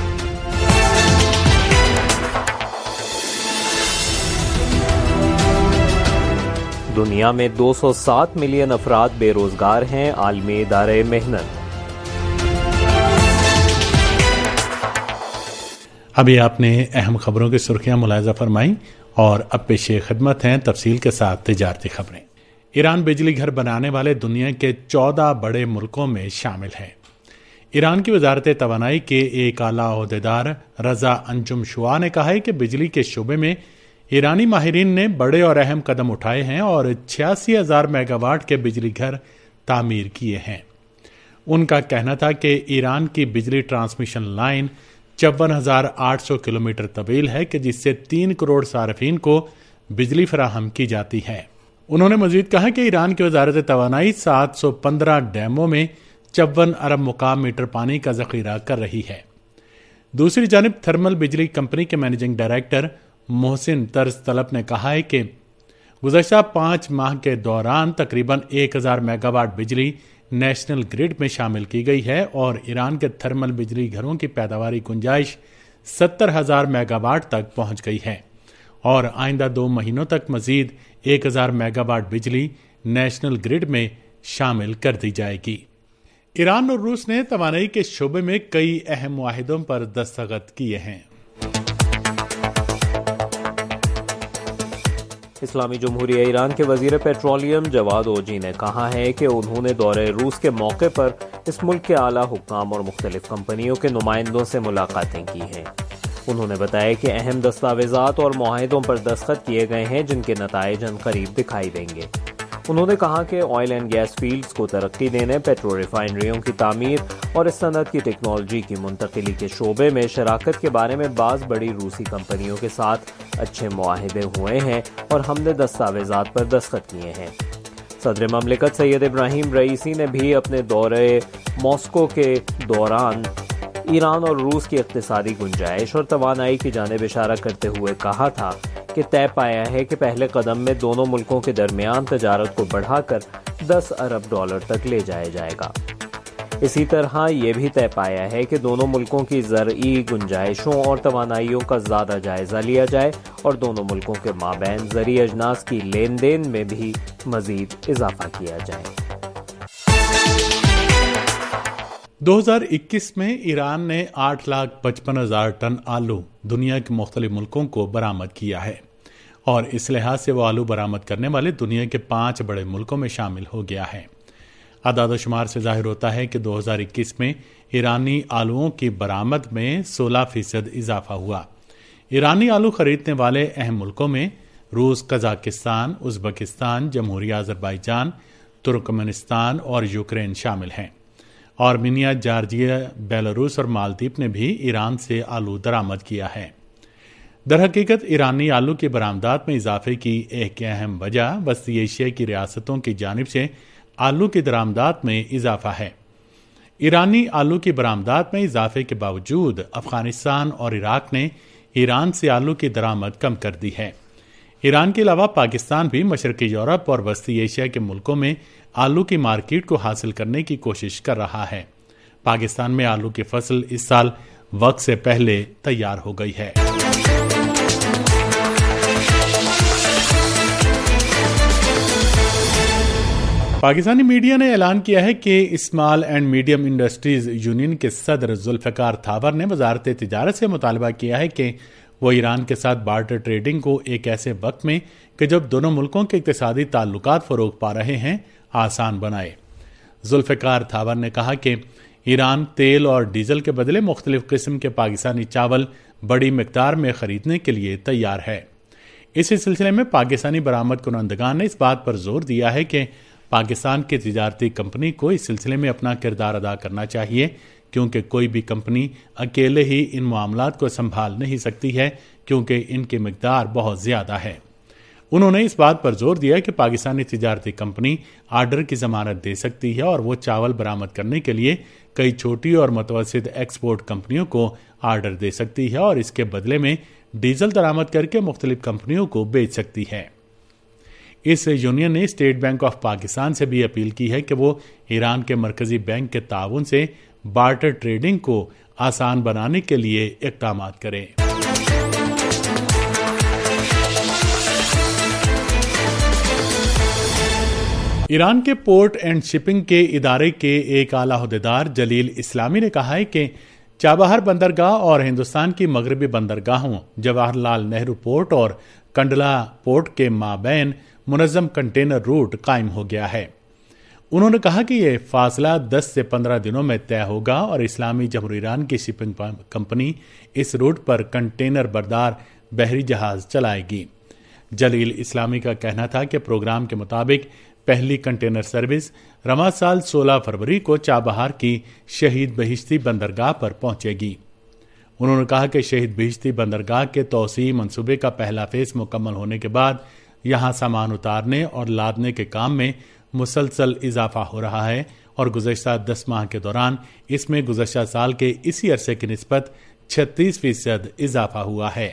دنیا میں 207 ملین افراد بے روزگار ہیں. عالمی ادارے محنت. ابھی آپ نے اہم خبروں کی سرخیاں ملاحظہ فرمائیں اور اب پیش خدمت ہیں تفصیل کے ساتھ تجارتی خبریں. ایران بجلی گھر بنانے والے دنیا کے 14 بڑے ملکوں میں شامل ہے. ایران کی وزارت توانائی کے ایک اعلیٰ عہدیدار رضا انجم شعاع نے کہا ہے کہ بجلی کے شعبے میں ایرانی ماہرین نے بڑے اور اہم قدم اٹھائے ہیں اور 86,000 میگا واٹ کے بجلی گھر تعمیر کیے ہیں. ان کا کہنا تھا کہ ایران کی بجلی ٹرانسمیشن لائن 54,800 کلومیٹر طویل ہے کہ جس سے 3 کروڑ صارفین کو بجلی فراہم کی جاتی ہے. انہوں نے مزید کہا کہ ایران کی وزارت توانائی 715 ڈیموں میں 54 ارب مکعب میٹر پانی کا ذخیرہ کر رہی ہے. دوسری جانب تھرمل بجلی کمپنی کے مینیجنگ ڈائریکٹر محسن طرز طلب نے کہا ہے کہ گزشتہ 5 ماہ کے دوران تقریباً 1,000 میگا واٹ بجلی نیشنل گرڈ میں شامل کی گئی ہے اور ایران کے تھرمل بجلی گھروں کی پیداواری گنجائش 70,000 میگا واٹ تک پہنچ گئی ہے اور آئندہ 2 مہینوں تک مزید 1,000 میگا واٹ بجلی نیشنل گرڈ میں شامل کر دی جائے گی. ایران اور روس نے توانائی کے شعبے میں کئی اہم معاہدوں پر دستخط کیے ہیں. اسلامی جمہوریہ ایران کے وزیر پیٹرولیم جواد اوجی نے کہا ہے کہ انہوں نے دورہ روس کے موقع پر اس ملک کے اعلیٰ حکام اور مختلف کمپنیوں کے نمائندوں سے ملاقاتیں کی ہیں. انہوں نے بتایا کہ اہم دستاویزات اور معاہدوں پر دستخط کیے گئے ہیں جن کے نتائج عنقریب دکھائی دیں گے. انہوں نے کہا کہ آئل اینڈ گیس فیلڈز کو ترقی دینے، پیٹرو ریفائنریوں کی تعمیر اور اس صنعت کی ٹیکنالوجی کی منتقلی کے شعبے میں شراکت کے بارے میں بعض بڑی روسی کمپنیوں کے ساتھ اچھے معاہدے ہوئے ہیں اور ہم نے دستاویزات پر دستخط کیے ہیں. صدر مملکت سید ابراہیم رئیسی نے بھی اپنے دورے ماسکو کے دوران ایران اور روس کی اقتصادی گنجائش اور توانائی کی جانب اشارہ کرتے ہوئے کہا تھا کہ طے پایا ہے کہ پہلے قدم میں دونوں ملکوں کے درمیان تجارت کو بڑھا کر 10 ارب ڈالر تک لے جایا جائے گا. اسی طرح یہ بھی طے پایا ہے کہ دونوں ملکوں کی زرعی گنجائشوں اور توانائیوں کا زیادہ جائزہ لیا جائے اور دونوں ملکوں کے مابین زرعی اجناس کی لین دین میں بھی مزید اضافہ کیا جائے. 2021 میں ایران نے 8,55,000 ٹن آلو دنیا کے مختلف ملکوں کو برآمد کیا ہے اور اس لحاظ سے وہ آلو برآمد کرنے والے دنیا کے 5 بڑے ملکوں میں شامل ہو گیا ہے. اعداد و شمار سے ظاہر ہوتا ہے کہ 2021 میں ایرانی آلوؤں کی برآمد میں 16% اضافہ ہوا. ایرانی آلو خریدنے والے اہم ملکوں میں روس، قزاقستان، ازبکستان، جمہوریہ آذربائیجان، ترکمنستان اور یوکرین شامل ہیں. آرمینیا، جارجیا، بیلاروس اور مالدیپ نے بھی ایران سے آلو درآمد کیا ہے. در حقیقت ایرانی آلو کی برآمدات میں اضافے کی ایک اہم وجہ وسطی ایشیا کی ریاستوں کی جانب سے آلو کی درآمدات میں اضافہ ہے. ایرانی آلو کی برآمدات میں اضافے کے باوجود افغانستان اور عراق نے ایران سے آلو کی درآمد کم کر دی ہے. ایران کے علاوہ پاکستان بھی مشرقی یورپ اور وسطی ایشیا کے ملکوں میں آلو کی مارکیٹ کو حاصل کرنے کی کوشش کر رہا ہے. پاکستان میں آلو کی فصل اس سال وقت سے پہلے تیار ہو گئی ہے. پاکستانی میڈیا نے اعلان کیا ہے کہ small and medium industries union کے صدر ذوالفقار تھاور نے وزارت تجارت سے مطالبہ کیا ہے کہ وہ ایران کے ساتھ بارٹر ٹریڈنگ کو ایک ایسے وقت میں کہ جب دونوں ملکوں کے اقتصادی تعلقات فروغ پا رہے ہیں آسان بنائے۔ ذوالفقار تھاور نے کہا کہ ایران تیل اور ڈیزل کے بدلے مختلف قسم کے پاکستانی چاول بڑی مقدار میں خریدنے کے لیے تیار ہے۔ اسی سلسلے میں پاکستانی برآمد کنندگان نے اس بات پر زور دیا ہے کہ پاکستان کی تجارتی کمپنی کو اس سلسلے میں اپنا کردار ادا کرنا چاہیے، کیونکہ کوئی بھی کمپنی اکیلے ہی ان معاملات کو سنبھال نہیں سکتی ہے، کیونکہ ان کی مقدار بہت زیادہ ہے۔ انہوں نے اس بات پر زور دیا کہ پاکستانی تجارتی کمپنی آرڈر کی ضمانت دے سکتی ہے اور وہ چاول برآمد کرنے کے لیے کئی چھوٹی اور متوسط ایکسپورٹ کمپنیوں کو آرڈر دے سکتی ہے اور اس کے بدلے میں ڈیزل درآمد کر کے مختلف کمپنیوں کو بیچ سکتی ہے۔ اس یونین نے اسٹیٹ بینک آف پاکستان سے بھی اپیل کی ہے کہ وہ ایران کے مرکزی بینک کے تعاون سے بارٹر ٹریڈنگ کو آسان بنانے کے لیے اقدامات کرے۔ ایران کے پورٹ اینڈ شپنگ کے ادارے کے ایک اعلیٰ عہدیدار جلیل اسلامی نے کہا ہے کہ چابہار بندرگاہ اور ہندوستان کی مغربی بندرگاہوں جواہر لال نہرو پورٹ اور کنڈلا پورٹ کے مابین منظم کنٹینر روٹ قائم ہو گیا ہے۔ انہوں نے کہا کہ یہ فاصلہ 10 سے 15 دنوں میں طے ہوگا اور اسلامی جمہوریہ ایران کی شپنگ کمپنی اس روٹ پر کنٹینر بردار بحری جہاز چلائے گی۔ جلیل اسلامی کا کہنا تھا کہ پروگرام کے مطابق پہلی کنٹینر سروس رواں سال 16 فروری کو چابہار کی شہید بہشتی بندرگاہ پر پہنچے گی۔ انہوں نے کہا کہ شہید بہشتی بندرگاہ کے توسیعی منصوبے کا پہلا فیز مکمل ہونے کے بعد یہاں سامان اتارنے اور لادنے کے کام میں مسلسل اضافہ ہو رہا ہے اور گزشتہ 10 ماہ کے دوران اس میں گزشتہ سال کے اسی عرصے کی نسبت 36% اضافہ ہوا ہے۔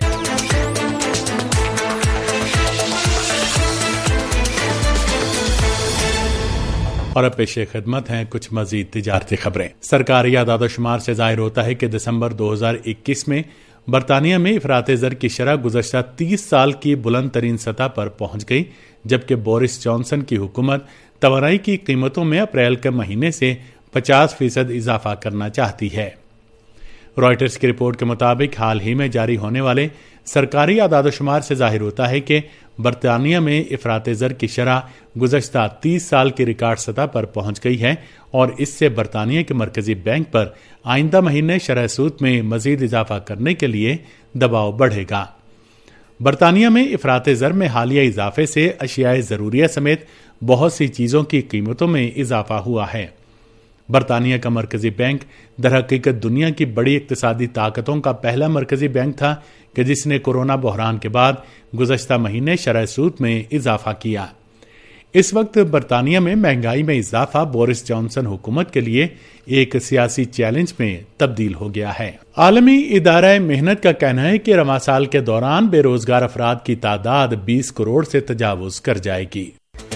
اور اب پیش خدمت ہیں کچھ مزید تجارتی خبریں۔ سرکاری اعداد و شمار سے ظاہر ہوتا ہے کہ دسمبر 2021 میں برطانیہ میں افراط زر کی شرح گزشتہ 30 سال کی بلند ترین سطح پر پہنچ گئی، جبکہ بورس جانسن کی حکومت توانائی کی قیمتوں میں اپریل کے مہینے سے 50% اضافہ کرنا چاہتی ہے۔ رائٹرز کی رپورٹ کے مطابق حال ہی میں جاری ہونے والے سرکاری اعداد و شمار سے ظاہر ہوتا ہے کہ برطانیہ میں افراط زر کی شرح گزشتہ 30 سال کی ریکارڈ سطح پر پہنچ گئی ہے اور اس سے برطانیہ کے مرکزی بینک پر آئندہ مہینے شرح سود میں مزید اضافہ کرنے کے لیے دباؤ بڑھے گا۔ برطانیہ میں افراط زر میں حالیہ اضافے سے اشیاء ضروریہ سمیت بہت سی چیزوں کی قیمتوں میں اضافہ ہوا ہے۔ برطانیہ کا مرکزی بینک در حقیقت دنیا کی بڑی اقتصادی طاقتوں کا پہلا مرکزی بینک تھا کہ جس نے کورونا بحران کے بعد گزشتہ مہینے شرح سود میں اضافہ کیا۔ اس وقت برطانیہ میں مہنگائی میں اضافہ بورس جانسن حکومت کے لیے ایک سیاسی چیلنج میں تبدیل ہو گیا ہے۔ عالمی ادارہ محنت کا کہنا ہے کہ رواں سال کے دوران بے روزگار افراد کی تعداد 20 کروڑ سے تجاوز کر جائے گی۔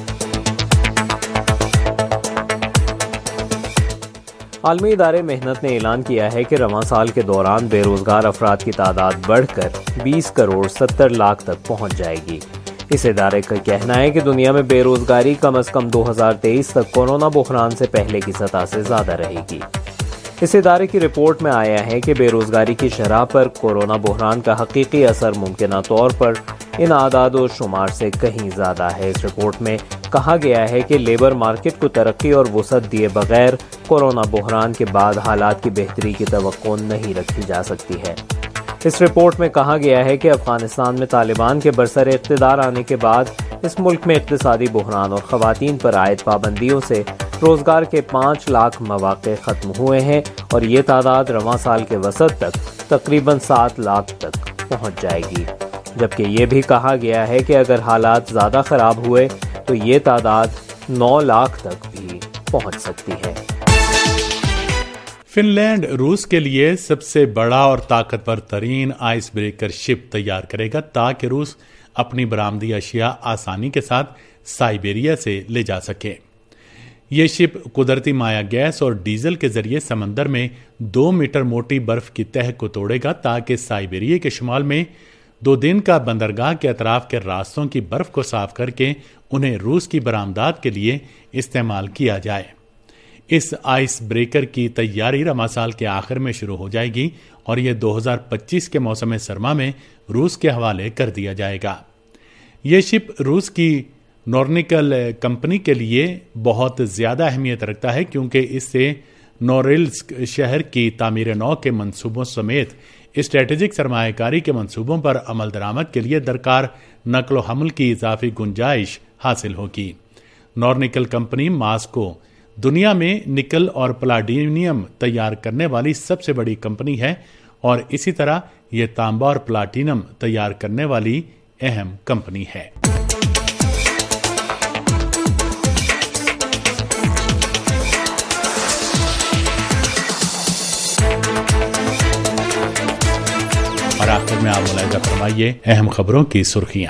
عالمی ادارے محنت نے اعلان کیا ہے کہ رواں سال کے دوران بے روزگار افراد کی تعداد بڑھ کر 20 کروڑ 70 لاکھ تک پہنچ جائے گی۔ اس ادارے کا کہنا ہے کہ دنیا میں بے روزگاری کم از کم 2023 تک کورونا بحران سے پہلے کی سطح سے زیادہ رہے گی۔ اس ادارے کی رپورٹ میں آیا ہے کہ بے روزگاری کی شرح پر کورونا بحران کا حقیقی اثر ممکنہ طور پر ان اعداد و شمار سے کہیں زیادہ ہے۔ اس رپورٹ میں کہا گیا ہے کہ لیبر مارکیٹ کو ترقی اور وسعت دیے بغیر کورونا بحران کے بعد حالات کی بہتری کی توقع نہیں رکھی جا سکتی ہے۔ اس رپورٹ میں کہا گیا ہے کہ افغانستان میں طالبان کے برسر اقتدار آنے کے بعد اس ملک میں اقتصادی بحران اور خواتین پر عائد پابندیوں سے روزگار کے 5 لاکھ مواقع ختم ہوئے ہیں اور یہ تعداد رواں سال کے وسط تک تقریباً 7 لاکھ تک پہنچ جائے گی، جبکہ یہ بھی کہا گیا ہے کہ اگر حالات زیادہ خراب ہوئے تو یہ تعداد 9 لاکھ تک بھی پہنچ سکتی ہے۔ فن لینڈ روس کے لیے سب سے بڑا اور طاقتور ترین آئس بریکر شپ تیار کرے گا تاکہ روس اپنی برآمدی اشیاء آسانی کے ساتھ سائبیریا سے لے جا سکے۔ یہ شپ قدرتی مائع گیس اور ڈیزل کے ذریعے سمندر میں 2 میٹر موٹی برف کی تہہ کو توڑے گا تاکہ سائبیریا کے شمال میں 2 دن کا بندرگاہ کے اطراف کے راستوں کی برف کو صاف کر کے انہیں روس کی برآمدات کے لیے استعمال کیا جائے۔ اس آئس بریکر کی تیاری رمضان سال کے آخر میں شروع ہو جائے گی اور یہ 2025 کے موسم سرما میں روس کے حوالے کر دیا جائے گا۔ یہ شپ روس کی نورنیکل کمپنی کے لیے بہت زیادہ اہمیت رکھتا ہے کیونکہ اس سے نورلسک شہر کی تعمیر نو کے منصوبوں سمیت اسٹریٹجک سرمایہ کاری کے منصوبوں پر عمل درآمد کے لیے درکار نقل و حمل کی اضافی گنجائش حاصل ہوگی۔ نورنیکل کمپنی ماسکو دنیا میں نکل اور پلاٹینیم تیار کرنے والی سب سے بڑی کمپنی ہے اور اسی طرح یہ تانبا اور پلاٹینم تیار کرنے والی اہم کمپنی ہے۔ اور آخر میں آپ ملاحظہ فرمائیے اہم خبروں کی سرخیاں۔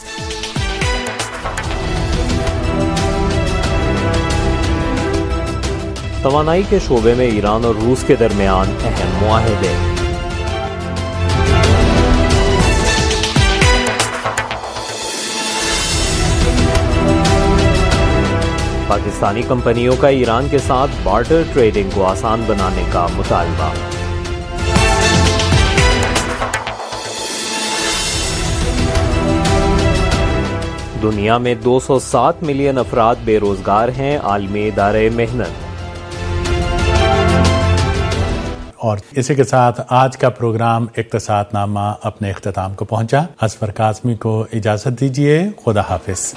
توانائی کے شعبے میں ایران اور روس کے درمیان اہم معاہدے۔ پاکستانی کمپنیوں کا ایران کے ساتھ بارٹر ٹریڈنگ کو آسان بنانے کا مطالبہ۔ دنیا میں 207 ملین افراد بے روزگار ہیں، عالمی ادارے محنت۔ اور اسی کے ساتھ آج کا پروگرام اقتصاد نامہ اپنے اختتام کو پہنچا۔ اصفر قاسمی کو اجازت دیجیے، خدا حافظ۔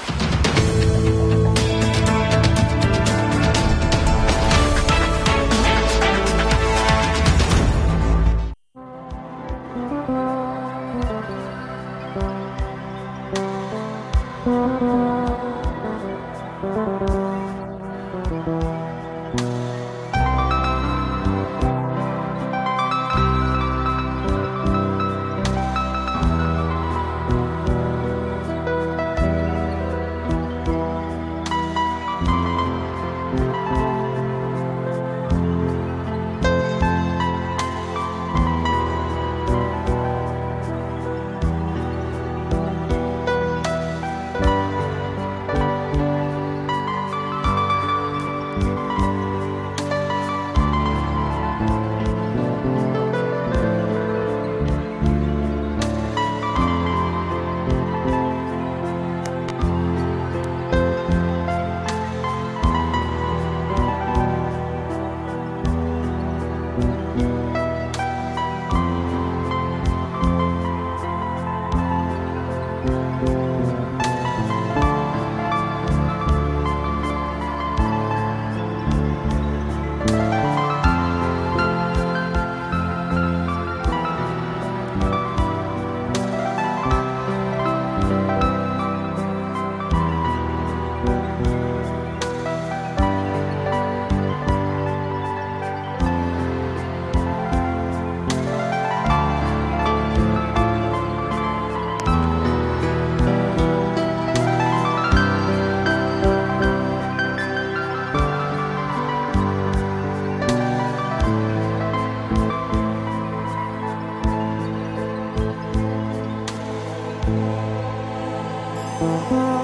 Thank you.